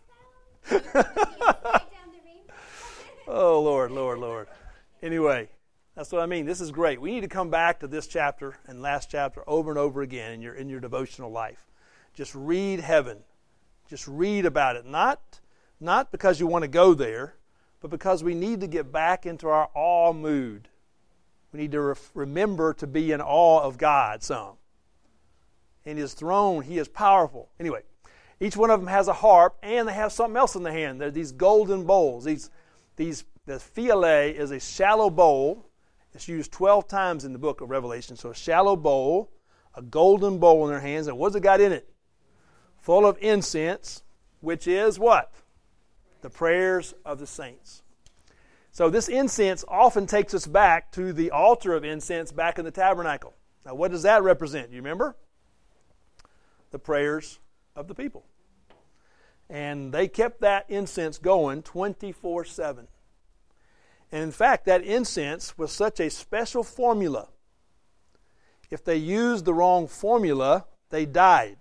Speaker 1: Oh, Lord, Lord, Lord. Anyway, that's what I mean. This is great. We need to come back to this chapter and last chapter over and over again in your in your devotional life. Just read heaven. Just read about it. Not, not because you want to go there, but because we need to get back into our awe mood. We need to re- remember to be in awe of God some. In His throne, He is powerful. Anyway, each one of them has a harp, and they have something else in their hand. They're these golden bowls. These, these, the phiale is a shallow bowl. It's used twelve times in the book of Revelation. So a shallow bowl, a golden bowl in their hands. And what's it got in it? Full of incense, which is what? The prayers of the saints. So this incense often takes us back to the altar of incense back in the tabernacle. Now what does that represent? You remember? The prayers of the people. And they kept that incense going twenty-four seven. And in fact, that incense was such a special formula. If they used the wrong formula, they died.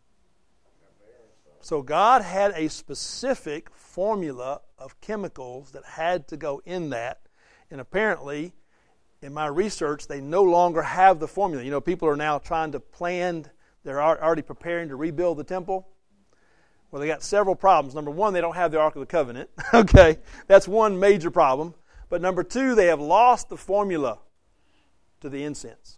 Speaker 1: So God had a specific formula of chemicals that had to go in that. And apparently, in my research, they no longer have the formula. You know, people are now trying to plan, they're already preparing to rebuild the temple. Well, they got several problems. Number one, they don't have the Ark of the Covenant. Okay, that's one major problem. But number two, they have lost the formula to the incense.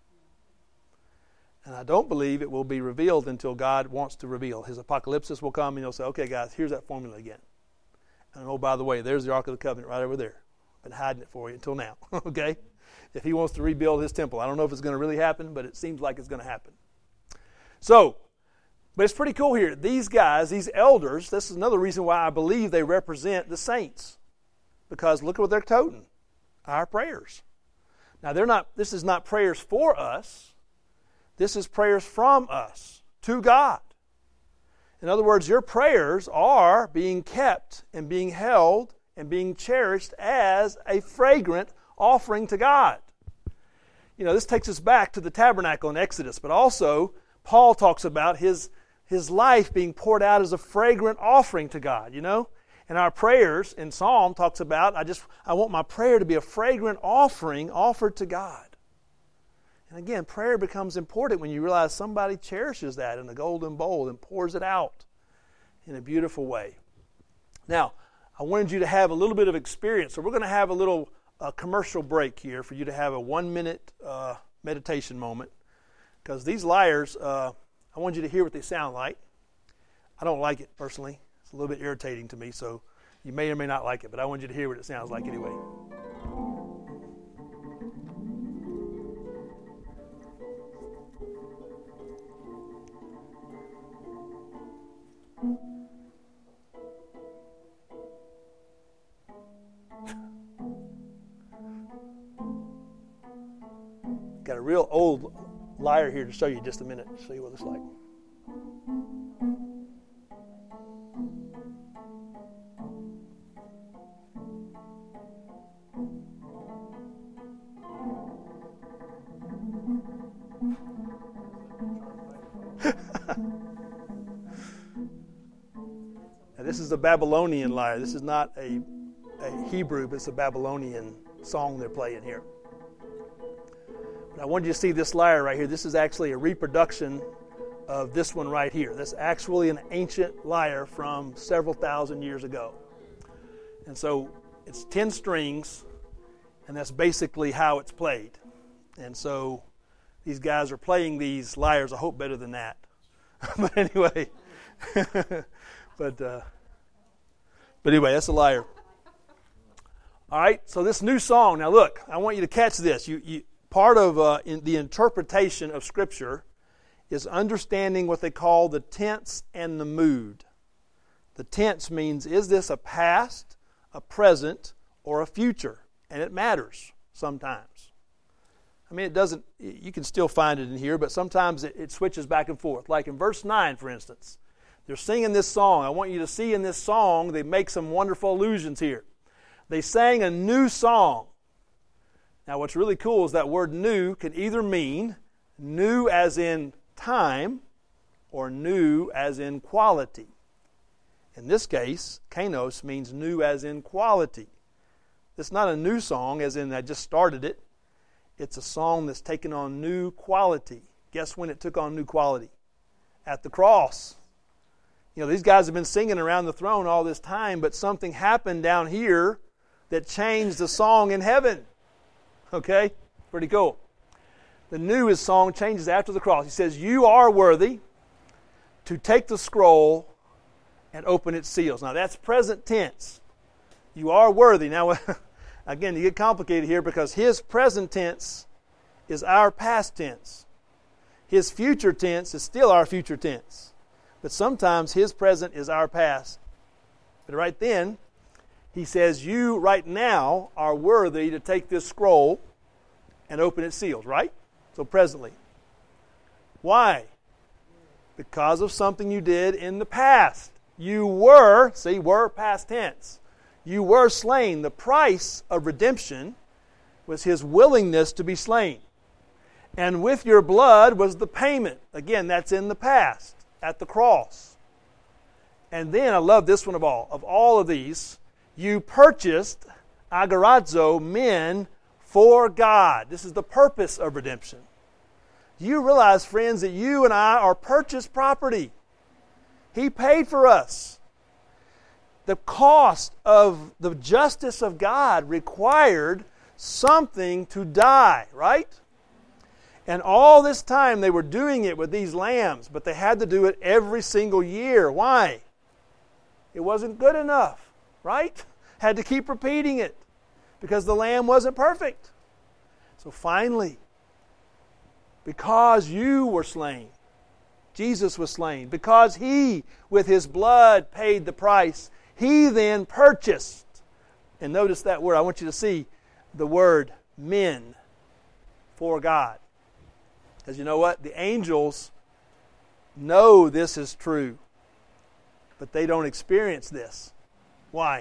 Speaker 1: And I don't believe it will be revealed until God wants to reveal. His apocalypsis will come and He'll say, okay, guys, here's that formula again. And oh, by the way, there's the Ark of the Covenant right over there. I've been hiding it for you until now. Okay? If He wants to rebuild His temple. I don't know if it's going to really happen, but it seems like it's going to happen. So, but it's pretty cool here. These guys, these elders, this is another reason why I believe they represent the saints. Because look at what they're toting. Our prayers. Now, they're not. This is not prayers for us. This is prayers from us to God. In other words, your prayers are being kept and being held and being cherished as a fragrant offering to God. You know, this takes us back to the tabernacle in Exodus, but also Paul talks about his, his life being poured out as a fragrant offering to God, you know? And our prayers in Psalm talks about, I just I want my prayer to be a fragrant offering offered to God. And again, prayer becomes important when you realize somebody cherishes that in a golden bowl and pours it out in a beautiful way. Now, I wanted you to have a little bit of experience. So we're going to have a little uh, commercial break here for you to have a one-minute uh, meditation moment. Because these lyres, uh, I want you to hear what they sound like. I don't like it personally. It's a little bit irritating to me, so you may or may not like it, but I want you to hear what it sounds like anyway. Got a real old lyre here to show you just a minute, show you what it's like. Now, this is a Babylonian lyre. This is not a, a Hebrew, but it's a Babylonian song they're playing here. But I want you to see this lyre right here. This is actually a reproduction of this one right here. That's actually an ancient lyre from several thousand years ago. And so it's ten strings, and that's basically how it's played. And so these guys are playing these lyres, I hope, better than that. But anyway, but uh, but anyway, that's a lyre. All right, so this new song. Now look, I want you to catch this. You, you part of uh, in the interpretation of Scripture is understanding what they call the tense and the mood. The tense means, is this a past, a present, or a future? And it matters sometimes. I mean, it doesn't, you can still find it in here, but sometimes it, it switches back and forth. Like in verse nine, for instance, they're singing this song. I want you to see in this song, they make some wonderful allusions here. They sang a new song. Now, what's really cool is that word new can either mean new as in time or new as in quality. In this case, kainos means new as in quality. It's not a new song as in I just started it. It's a song that's taken on new quality. Guess when it took on new quality? At the cross. You know, these guys have been singing around the throne all this time, but something happened down here that changed the song in heaven. Okay? Pretty cool. The new is song changes after the cross. He says, you are worthy to take the scroll and open its seals. Now that's present tense. You are worthy. Now, again, you get complicated here because his present tense is our past tense. His future tense is still our future tense. But sometimes his present is our past. But right then, he says, you right now are worthy to take this scroll and open its seals, right? So presently. Why? Because of something you did in the past. You were, see, were past tense. You were slain. The price of redemption was his willingness to be slain. And with your blood was the payment. Again, that's in the past, at the cross. And then, I love this one of all. Of all of these, you purchased, agorazo, men for God. This is the purpose of redemption. You realize, friends, that you and I are purchased property. He paid for us. The cost of the justice of God required something to die, right? And all this time they were doing it with these lambs, but they had to do it every single year. Why? It wasn't good enough, right? Had to keep repeating it because the lamb wasn't perfect. So finally, because you were slain, Jesus was slain, because He, with His blood, paid the price, He then purchased. And notice that word. I want you to see the word men for God. Because you know what? The angels know this is true, but they don't experience this. Why?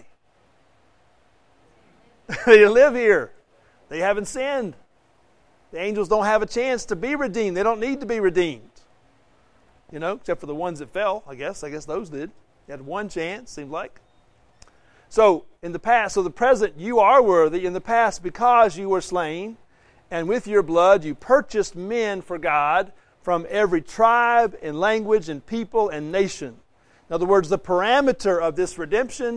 Speaker 1: They live here. They haven't sinned. The angels don't have a chance to be redeemed. They don't need to be redeemed. You know, except for the ones that fell, I guess. I guess those did. They had one chance, seemed like. So, in the past, so the present, you are worthy. In the past, because you were slain, and with your blood you purchased men for God from every tribe and language and people and nation. In other words, the parameter of this redemption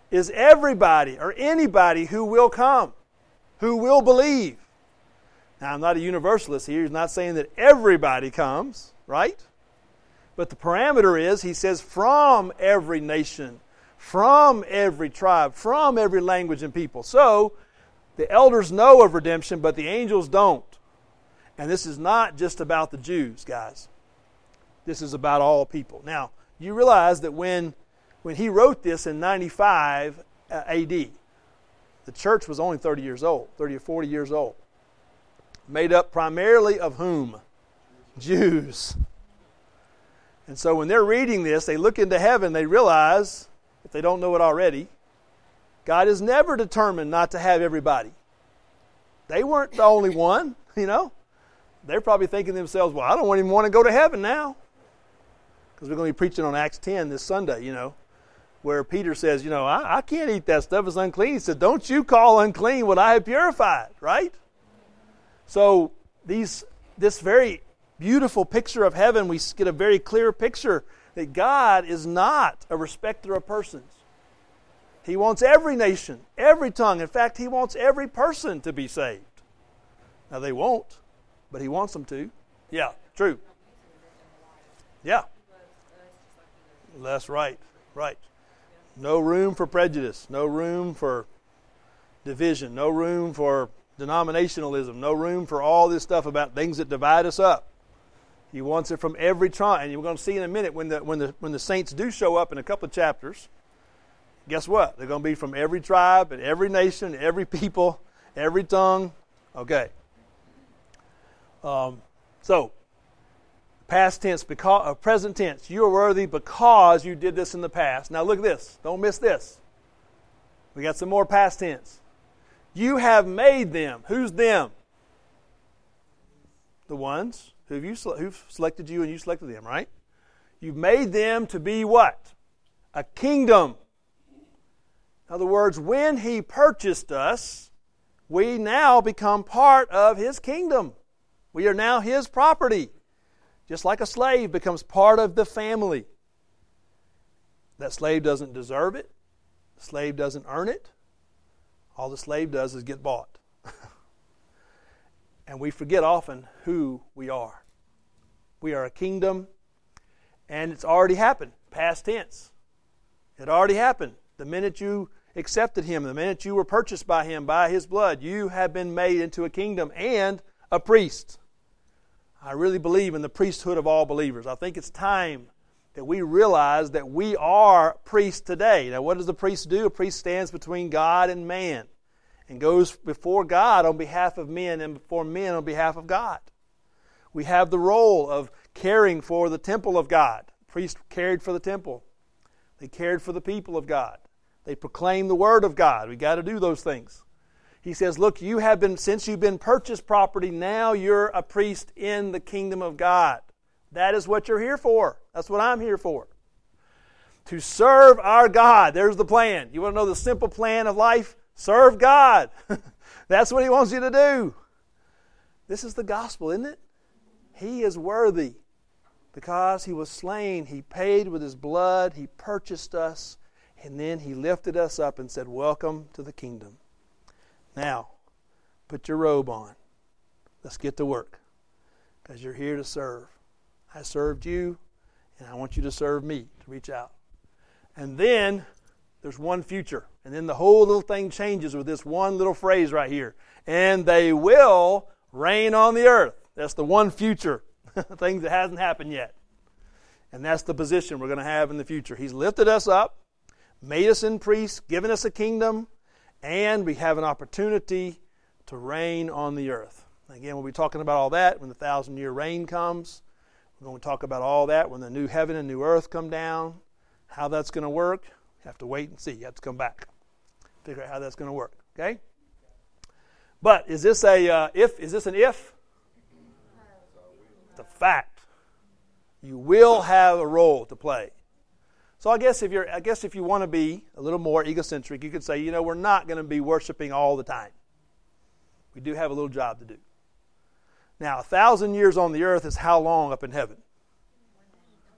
Speaker 1: is everybody or anybody who will come, who will believe. Now, I'm not a universalist here. He's not saying that everybody comes, right? But the parameter is, he says, from every nation, from every tribe, from every language and people. So, the elders know of redemption, but the angels don't. And this is not just about the Jews, guys. This is about all people. Now, you realize that when, when he wrote this in ninety-five A D, the church was only thirty years old, thirty or forty years old. Made up primarily of whom? Jews. And so when they're reading this, they look into heaven, they realize, if they don't know it already, God is never determined not to have everybody. They weren't the only one, you know. They're probably thinking to themselves, well, I don't even want to go to heaven now. Because we're going to be preaching on Acts ten this Sunday, you know, where Peter says, you know, I, I can't eat that stuff. It's unclean. He said, don't you call unclean what I have purified, right? So these this very beautiful picture of heaven, we get a very clear picture that God is not a respecter of persons. He wants every nation, every tongue. In fact, He wants every person to be saved. Now, they won't, but He wants them to. Yeah, true. Yeah. That's right, right. No room for prejudice, no room for division, no room for denominationalism, no room for all this stuff about things that divide us up. He wants it from every tribe. And you're going to see in a minute when the when the when the saints do show up in a couple of chapters, guess what? They're going to be from every tribe and every nation, every people, every tongue. Okay. Um, so, past tense, because uh, present tense. You are worthy because you did this in the past. Now look at this. Don't miss this. We got some more past tense. You have made them. Who's them? The ones who've, you, who've selected you and you selected them, right? You've made them to be what? A kingdom. In other words, when He purchased us, we now become part of His kingdom. We are now His property. Just like a slave becomes part of the family. That slave doesn't deserve it. The slave doesn't earn it. All the slave does is get bought. And we forget often who we are. We are a kingdom, and it's already happened. Past tense. It already happened. The minute you accepted Him, the minute you were purchased by Him, by His blood, you have been made into a kingdom and a priest. I really believe in the priesthood of all believers. I think it's time that we realize that we are priests today. Now, what does the priest do? A priest stands between God and man and goes before God on behalf of men and before men on behalf of God. We have the role of caring for the temple of God. Priests cared for the temple. They cared for the people of God. They proclaimed the Word of God. We've got to do those things. He says, look, you have been, since you've been purchased property, now you're a priest in the kingdom of God. That is what you're here for. That's what I'm here for. To serve our God. There's the plan. You want to know the simple plan of life? Serve God. That's what He wants you to do. This is the gospel, isn't it? He is worthy because He was slain. He paid with His blood. He purchased us. And then He lifted us up and said, welcome to the kingdom. Now, put your robe on. Let's get to work because you're here to serve. I served you, and I want you to serve me, to reach out. And then there's one future. And then the whole little thing changes with this one little phrase right here. And they will reign on the earth. That's the one future thing that hasn't happened yet. And that's the position we're going to have in the future. He's lifted us up, made us in priests, given us a kingdom, and we have an opportunity to reign on the earth. Again, we'll be talking about all that when the thousand-year reign comes. We're going to talk about all that when the new heaven and new earth come down. How that's going to work, you have to wait and see. You have to come back. Figure out how that's going to work. Okay? But is this a uh, if? Is this an if? It's a fact. You will have a role to play. So I guess if you're, I guess if you want to be a little more egocentric, you could say, you know, we're not going to be worshiping all the time. We do have a little job to do. Now, a thousand years on the earth is how long up in heaven?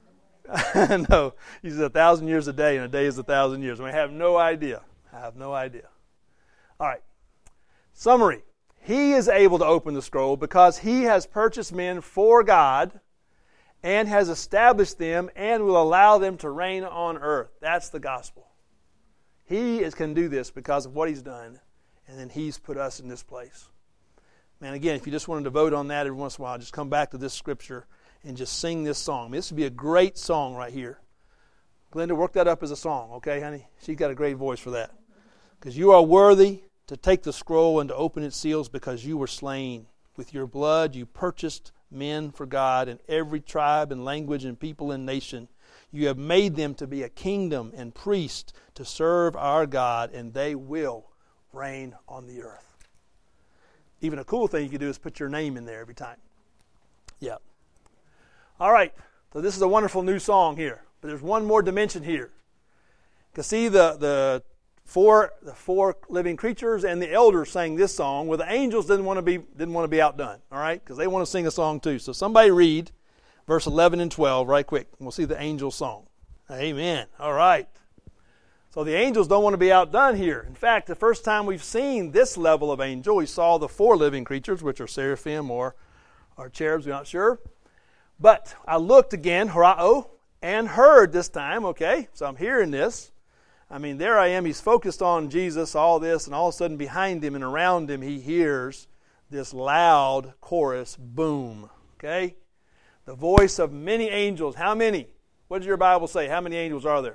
Speaker 1: No, he says a thousand years a day, and a day is a thousand years. I have no idea. I have no idea. All right. Summary. He is able to open the scroll because he has purchased men for God and has established them and will allow them to reign on earth. That's the gospel. He is, can do this because of what he's done, and then he's put us in this place. Man, again, if you just wanted to vote on that every once in a while, just come back to this scripture and just sing this song. I mean, this would be a great song right here. Glenda, work that up as a song, okay, honey? She's got a great voice for that. Because you are worthy to take the scroll and to open its seals because you were slain. With your blood you purchased men for God in every tribe and language and people and nation. You have made them to be a kingdom and priests to serve our God, and they will reign on the earth. Even a cool thing you can do is put your name in there every time. Yeah. All right. So this is a wonderful new song here. But there's one more dimension here. Because see, the, the four the four living creatures and the elders sang this song, where the angels didn't want to be didn't want to be outdone. All right? Because they want to sing a song too. So somebody read verse eleven and twelve right quick. And we'll see the angel song. Amen. All right. So the angels don't want to be outdone here. In fact, the first time we've seen this level of angel, we saw the four living creatures, which are seraphim or, or cherubs, we're not sure. But I looked again, horao, and heard this time, okay? So I'm hearing this. I mean, there I am. He's focused on Jesus, all this, and all of a sudden behind him and around him, he hears this loud chorus, boom, okay? The voice of many angels. How many? What does your Bible say? How many angels are there?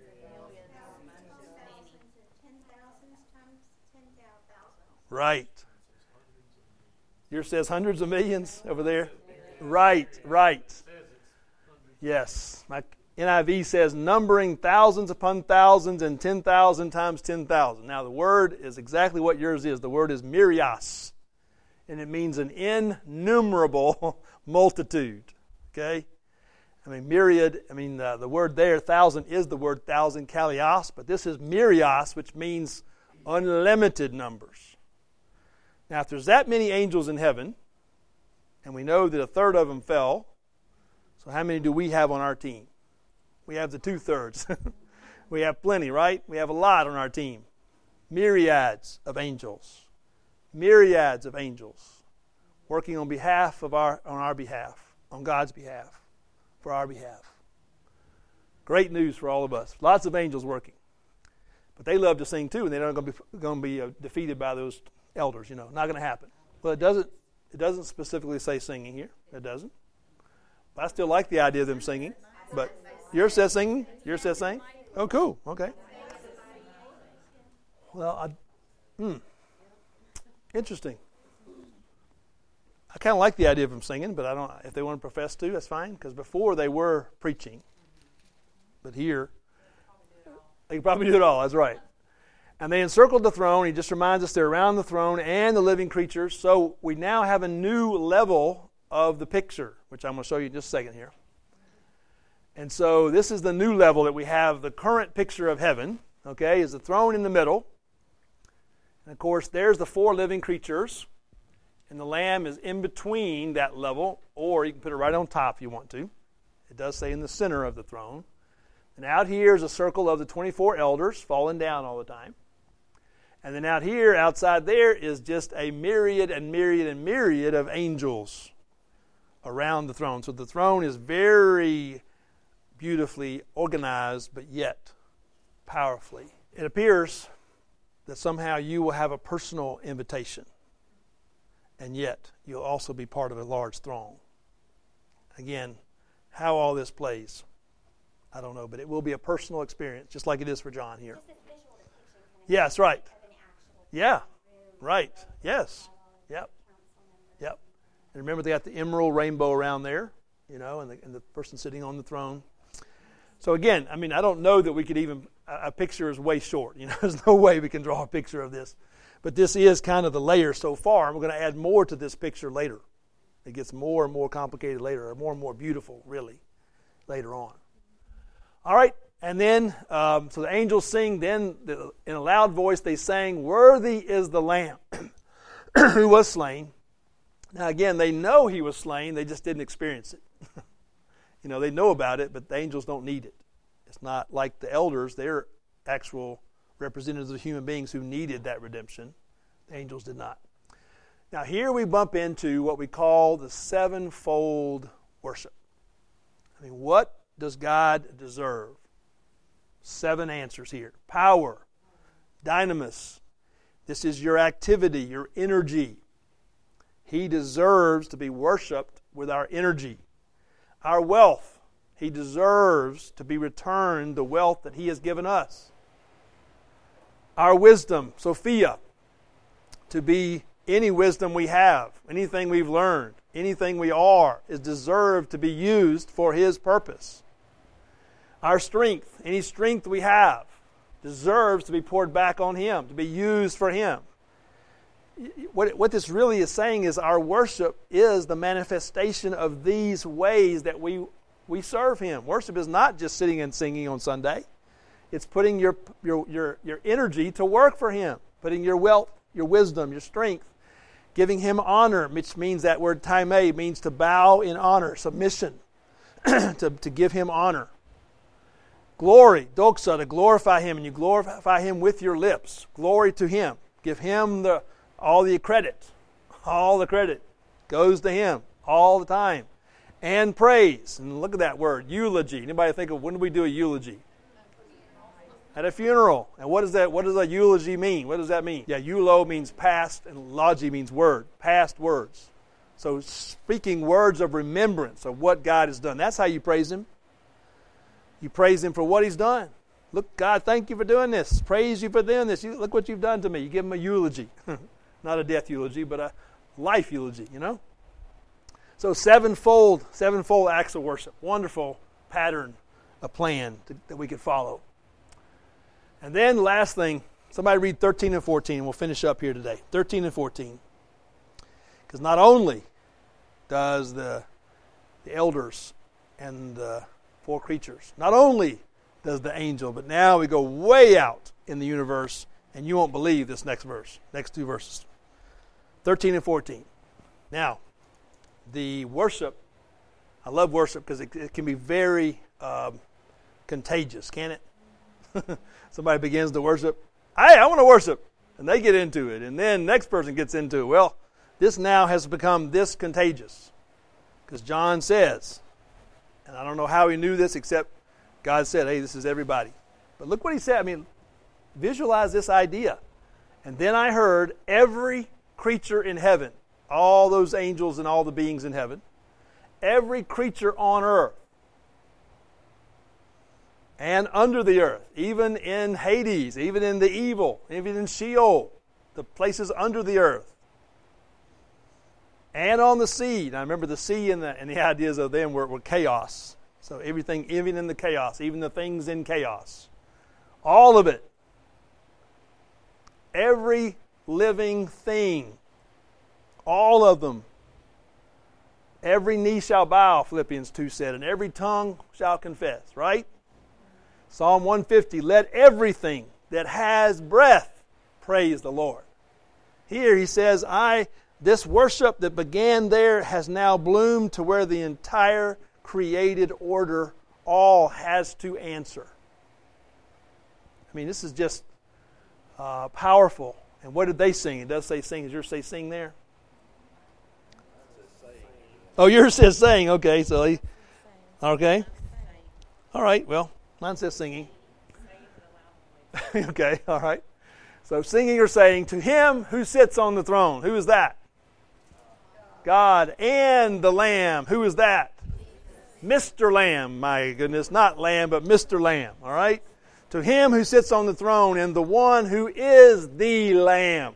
Speaker 1: Right. Yours says hundreds of millions over there? Right, right. Yes. My N I V says numbering thousands upon thousands and ten thousand times ten thousand. Now the word is exactly what yours is. The word is myrios. And it means an innumerable multitude. Okay? I mean, myriad, I mean, uh, the word there, thousand, is the word thousand, kalios. But this is myrios, which means unlimited numbers. Now, if there's that many angels in heaven, and we know that a third of them fell, so how many do we have on our team? We have the two-thirds. We have plenty, right? We have a lot on our team. Myriads of angels. Myriads of angels working on behalf of our on our behalf, on God's behalf, for our behalf. Great news for all of us. Lots of angels working. But they love to sing too, and they're not going to be, going to be uh, defeated by those elders, you know. Not going to happen. Well, it doesn't it doesn't specifically say singing here. It doesn't. But I still like the idea of them singing. But yours says singing? Yours says singing? Oh, cool. Okay. Well, I, hmm. Interesting. I kind of like the idea of them singing, but I don't. If they want to profess to, that's fine. Because before they were preaching, but here they can probably do it all. That's right. And they encircled the throne. He just reminds us they're around the throne and the living creatures. So we now have a new level of the picture, which I'm going to show you in just a second here. And so this is the new level that we have. The current picture of heaven, okay, is the throne in the middle. And of course, there's the four living creatures. And the Lamb is in between that level, or you can put it right on top if you want to. It does say in the center of the throne. And out here is a circle of the twenty-four elders falling down all the time. And then out here, outside there, is just a myriad and myriad and myriad of angels around the throne. So the throne is very beautifully organized, but yet powerfully. It appears that somehow you will have a personal invitation, and yet you'll also be part of a large throng. Again, how all this plays, I don't know, but it will be a personal experience, just like it is for John here. Yes, right. Yeah, right. Yes. Yep. Yep. And remember, they got the emerald rainbow around there, you know, and the, and the person sitting on the throne. So again, I mean, I don't know that we could even, a, a picture is way short. You know, there's no way we can draw a picture of this. But this is kind of the layer so far. And we're going to add more to this picture later. It gets more and more complicated later, or more and more beautiful, really, later on. All right. And then, um, so the angels sing, then the, in a loud voice they sang, "Worthy is the Lamb who was slain." Now again, they know he was slain, they just didn't experience it. You know, they know about it, but the angels don't need it. It's not like the elders. They're actual representatives of human beings who needed that redemption. The angels did not. Now here we bump into what we call the sevenfold worship. I mean, what does God deserve? Seven answers here. Power, dynamis. This is your activity, your energy. He deserves to be worshiped with our energy. Our wealth. He deserves to be returned the wealth that He has given us. Our wisdom, Sophia, to be any wisdom we have, anything we've learned, anything we are, is deserved to be used for His purpose. Our strength, any strength we have, deserves to be poured back on Him, to be used for Him. What, what this really is saying is our worship is the manifestation of these ways that we, we serve Him. Worship is not just sitting and singing on Sunday. It's putting your, your, your, your energy to work for Him, putting your wealth, your wisdom, your strength, giving Him honor, which means that word time means to bow in honor, submission, to, to give Him honor. Glory, doxa, to glorify Him, and you glorify Him with your lips. Glory to Him. Give Him the all the credit. All the credit goes to Him all the time. And praise. And look at that word, eulogy. Anybody think of when do we do a eulogy? At a funeral. And what does that? What does a eulogy mean? What does that mean? Yeah, eulo means past, and logi means word. Past words. So speaking words of remembrance of what God has done. That's how you praise Him. You praise Him for what He's done. Look, God, thank you for doing this. Praise you for doing this. You, look what you've done to me. You give Him a eulogy. Not a death eulogy, but a life eulogy, you know? So sevenfold, sevenfold acts of worship. Wonderful pattern, a plan to, that we could follow. And then last thing, somebody read thirteen and fourteen, and we'll finish up here today. thirteen and fourteen. Because not only does the, the elders and the four creatures, not only does the angel, but now we go way out in the universe, and you won't believe this next verse, next two verses. thirteen and fourteen. Now, the worship, I love worship because it, it can be very um, contagious, can't it? Somebody begins to worship. Hey, I want to worship. And they get into it. And then next person gets into it. Well, this now has become this contagious. Because John says, and I don't know how he knew this except God said, hey, this is everybody. But look what he said. I mean, visualize this idea. And then I heard every creature in heaven, all those angels and all the beings in heaven, every creature on earth, and under the earth, even in Hades, even in the evil, even in Sheol, the places under the earth, and on the sea. Now remember, the sea and the, and the ideas of them were, were chaos. So everything, even in the chaos, even the things in chaos, all of it, every living thing, all of them, every knee shall bow, Philippians two said, and every tongue shall confess, right? Psalm one fifty, let everything that has breath praise the Lord. Here he says, I, this worship that began there has now bloomed to where the entire created order all has to answer. I mean, this is just uh, powerful. And what did they sing? It does say sing. Does yours say sing there? Oh, yours says sing. Okay, so he, okay. All right, well, mine says singing. Okay, all right. So singing or saying, to Him who sits on the throne. Who is that? God and the Lamb. Who is that? Mister Lamb, my goodness. Not Lamb, but Mister Lamb. All right? To Him who sits on the throne and the one who is the Lamb.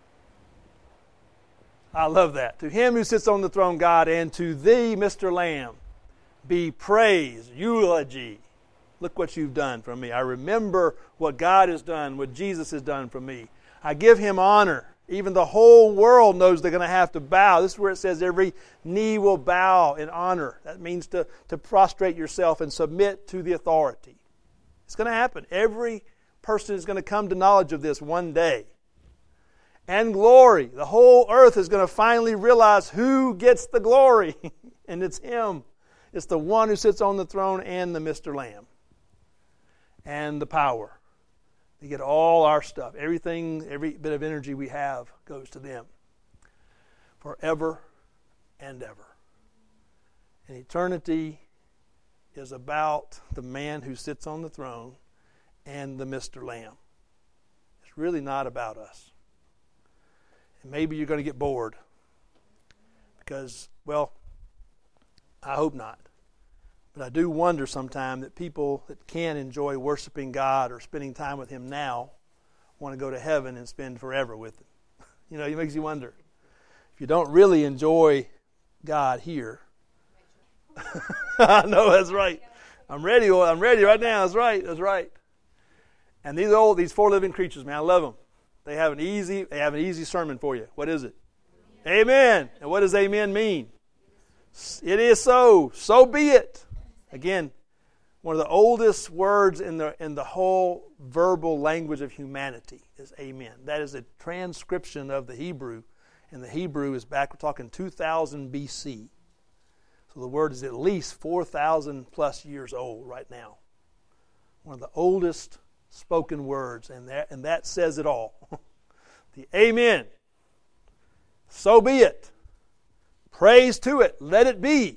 Speaker 1: I love that. To Him who sits on the throne, God, and to Thee, Mister Lamb, be praise, eulogy. Look what you've done for me. I remember what God has done, what Jesus has done for me. I give Him honor. Even the whole world knows they're going to have to bow. This is where it says every knee will bow in honor. That means to, to prostrate yourself and submit to the authority. It's going to happen. Every person is going to come to knowledge of this one day. And glory. The whole earth is going to finally realize who gets the glory. And it's Him. It's the one who sits on the throne and the Mister Lamb. And the power. They get all our stuff. Everything, every bit of energy we have goes to them. Forever and ever. And eternity is about the man who sits on the throne and the Mister Lamb. It's really not about us. And maybe you're going to get bored. Because, well, I hope not. But I do wonder sometime that people that can enjoy worshiping God or spending time with Him now want to go to heaven and spend forever with Him. You know, it makes you wonder. If you don't really enjoy God here, I know that's right. I'm ready. I'm ready right now. That's right. That's right. And these old, these four living creatures, man, I love them. They have an easy, they have an easy sermon for you. What is it? Amen. Amen. And what does amen mean? It is so. So be it. Again, one of the oldest words in the in the whole verbal language of humanity is amen. That is a transcription of the Hebrew. And the Hebrew is back, we're talking two thousand B C. So the word is at least four thousand plus years old right now. One of the oldest spoken words, and that, and that says it all. The amen. So be it. Praise to it. Let it be.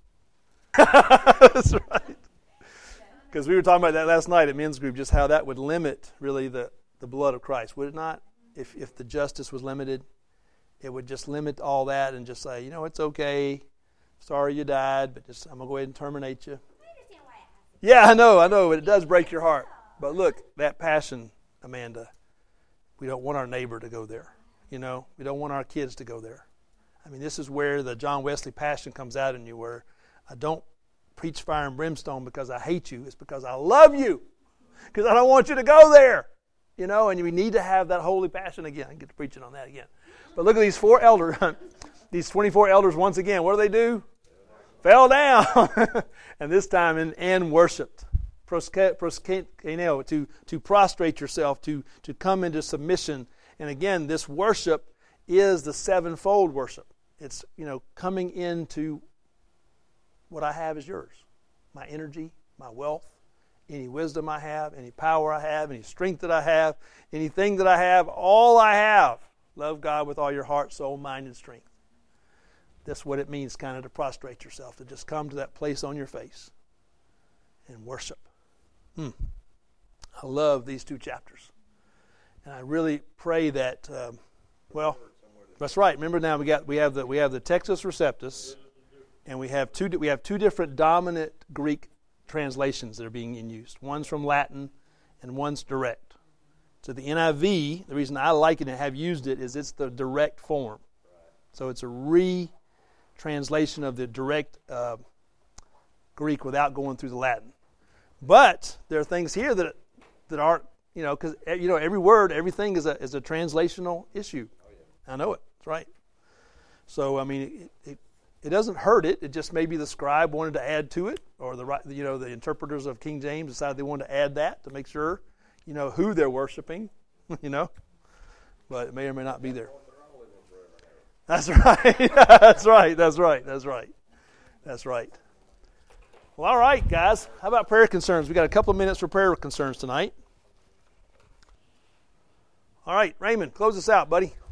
Speaker 1: That's right. Because we were talking about that last night at men's group, just how that would limit really the, the blood of Christ, would it not? If if the justice was limited, it would just limit all that and just say, you know, it's okay. Sorry you died, but just I'm going to go ahead and terminate you.
Speaker 2: I understand why it happens.
Speaker 1: Yeah, I know, I know, but it does break your heart. But look, that passion, Amanda, we don't want our neighbor to go there. You know, we don't want our kids to go there. I mean, this is where the John Wesley passion comes out in you, where I don't preach fire and brimstone because I hate you. It's because I love you. Because I don't want you to go there. You know, and we need to have that holy passion again. I can get to preaching on that again. But look at these four elders. These twenty-four elders, once again, what do they do? Fell down. And this time in and worshipped. Proskeneo, to, to prostrate yourself, to, to come into submission. And again, this worship is the sevenfold worship. It's, you know, coming into what I have is yours. My energy, my wealth, any wisdom I have, any power I have, any strength that I have, anything that I have, all I have. Love God with all your heart, soul, mind, and strength. That's what it means kind of to prostrate yourself, to just come to that place on your face and worship. Hmm. I love these two chapters. And I really pray that, um, well, that's right. Remember now we got we have the we have the Textus Receptus, and we have two we have two different dominant Greek translations that are being used. One's from Latin, and one's direct. So the N I V, the reason I like it and have used it is it's the direct form. So it's a re-translation of the direct uh, Greek without going through the Latin. But there are things here that that aren't, you know, because you know every word, everything is a is a translational issue. I know it. That's right. So I mean, it, it it doesn't hurt it. It just maybe the scribe wanted to add to it, or the you know the interpreters of King James decided they wanted to add that to make sure, you know, who they're worshiping, you know. But it may or may not be there. That's right. That's right. That's right. That's right. That's right. Well, all right, guys. How about prayer concerns? We got a couple of minutes for prayer concerns tonight. All right, Raymond, close us out, buddy.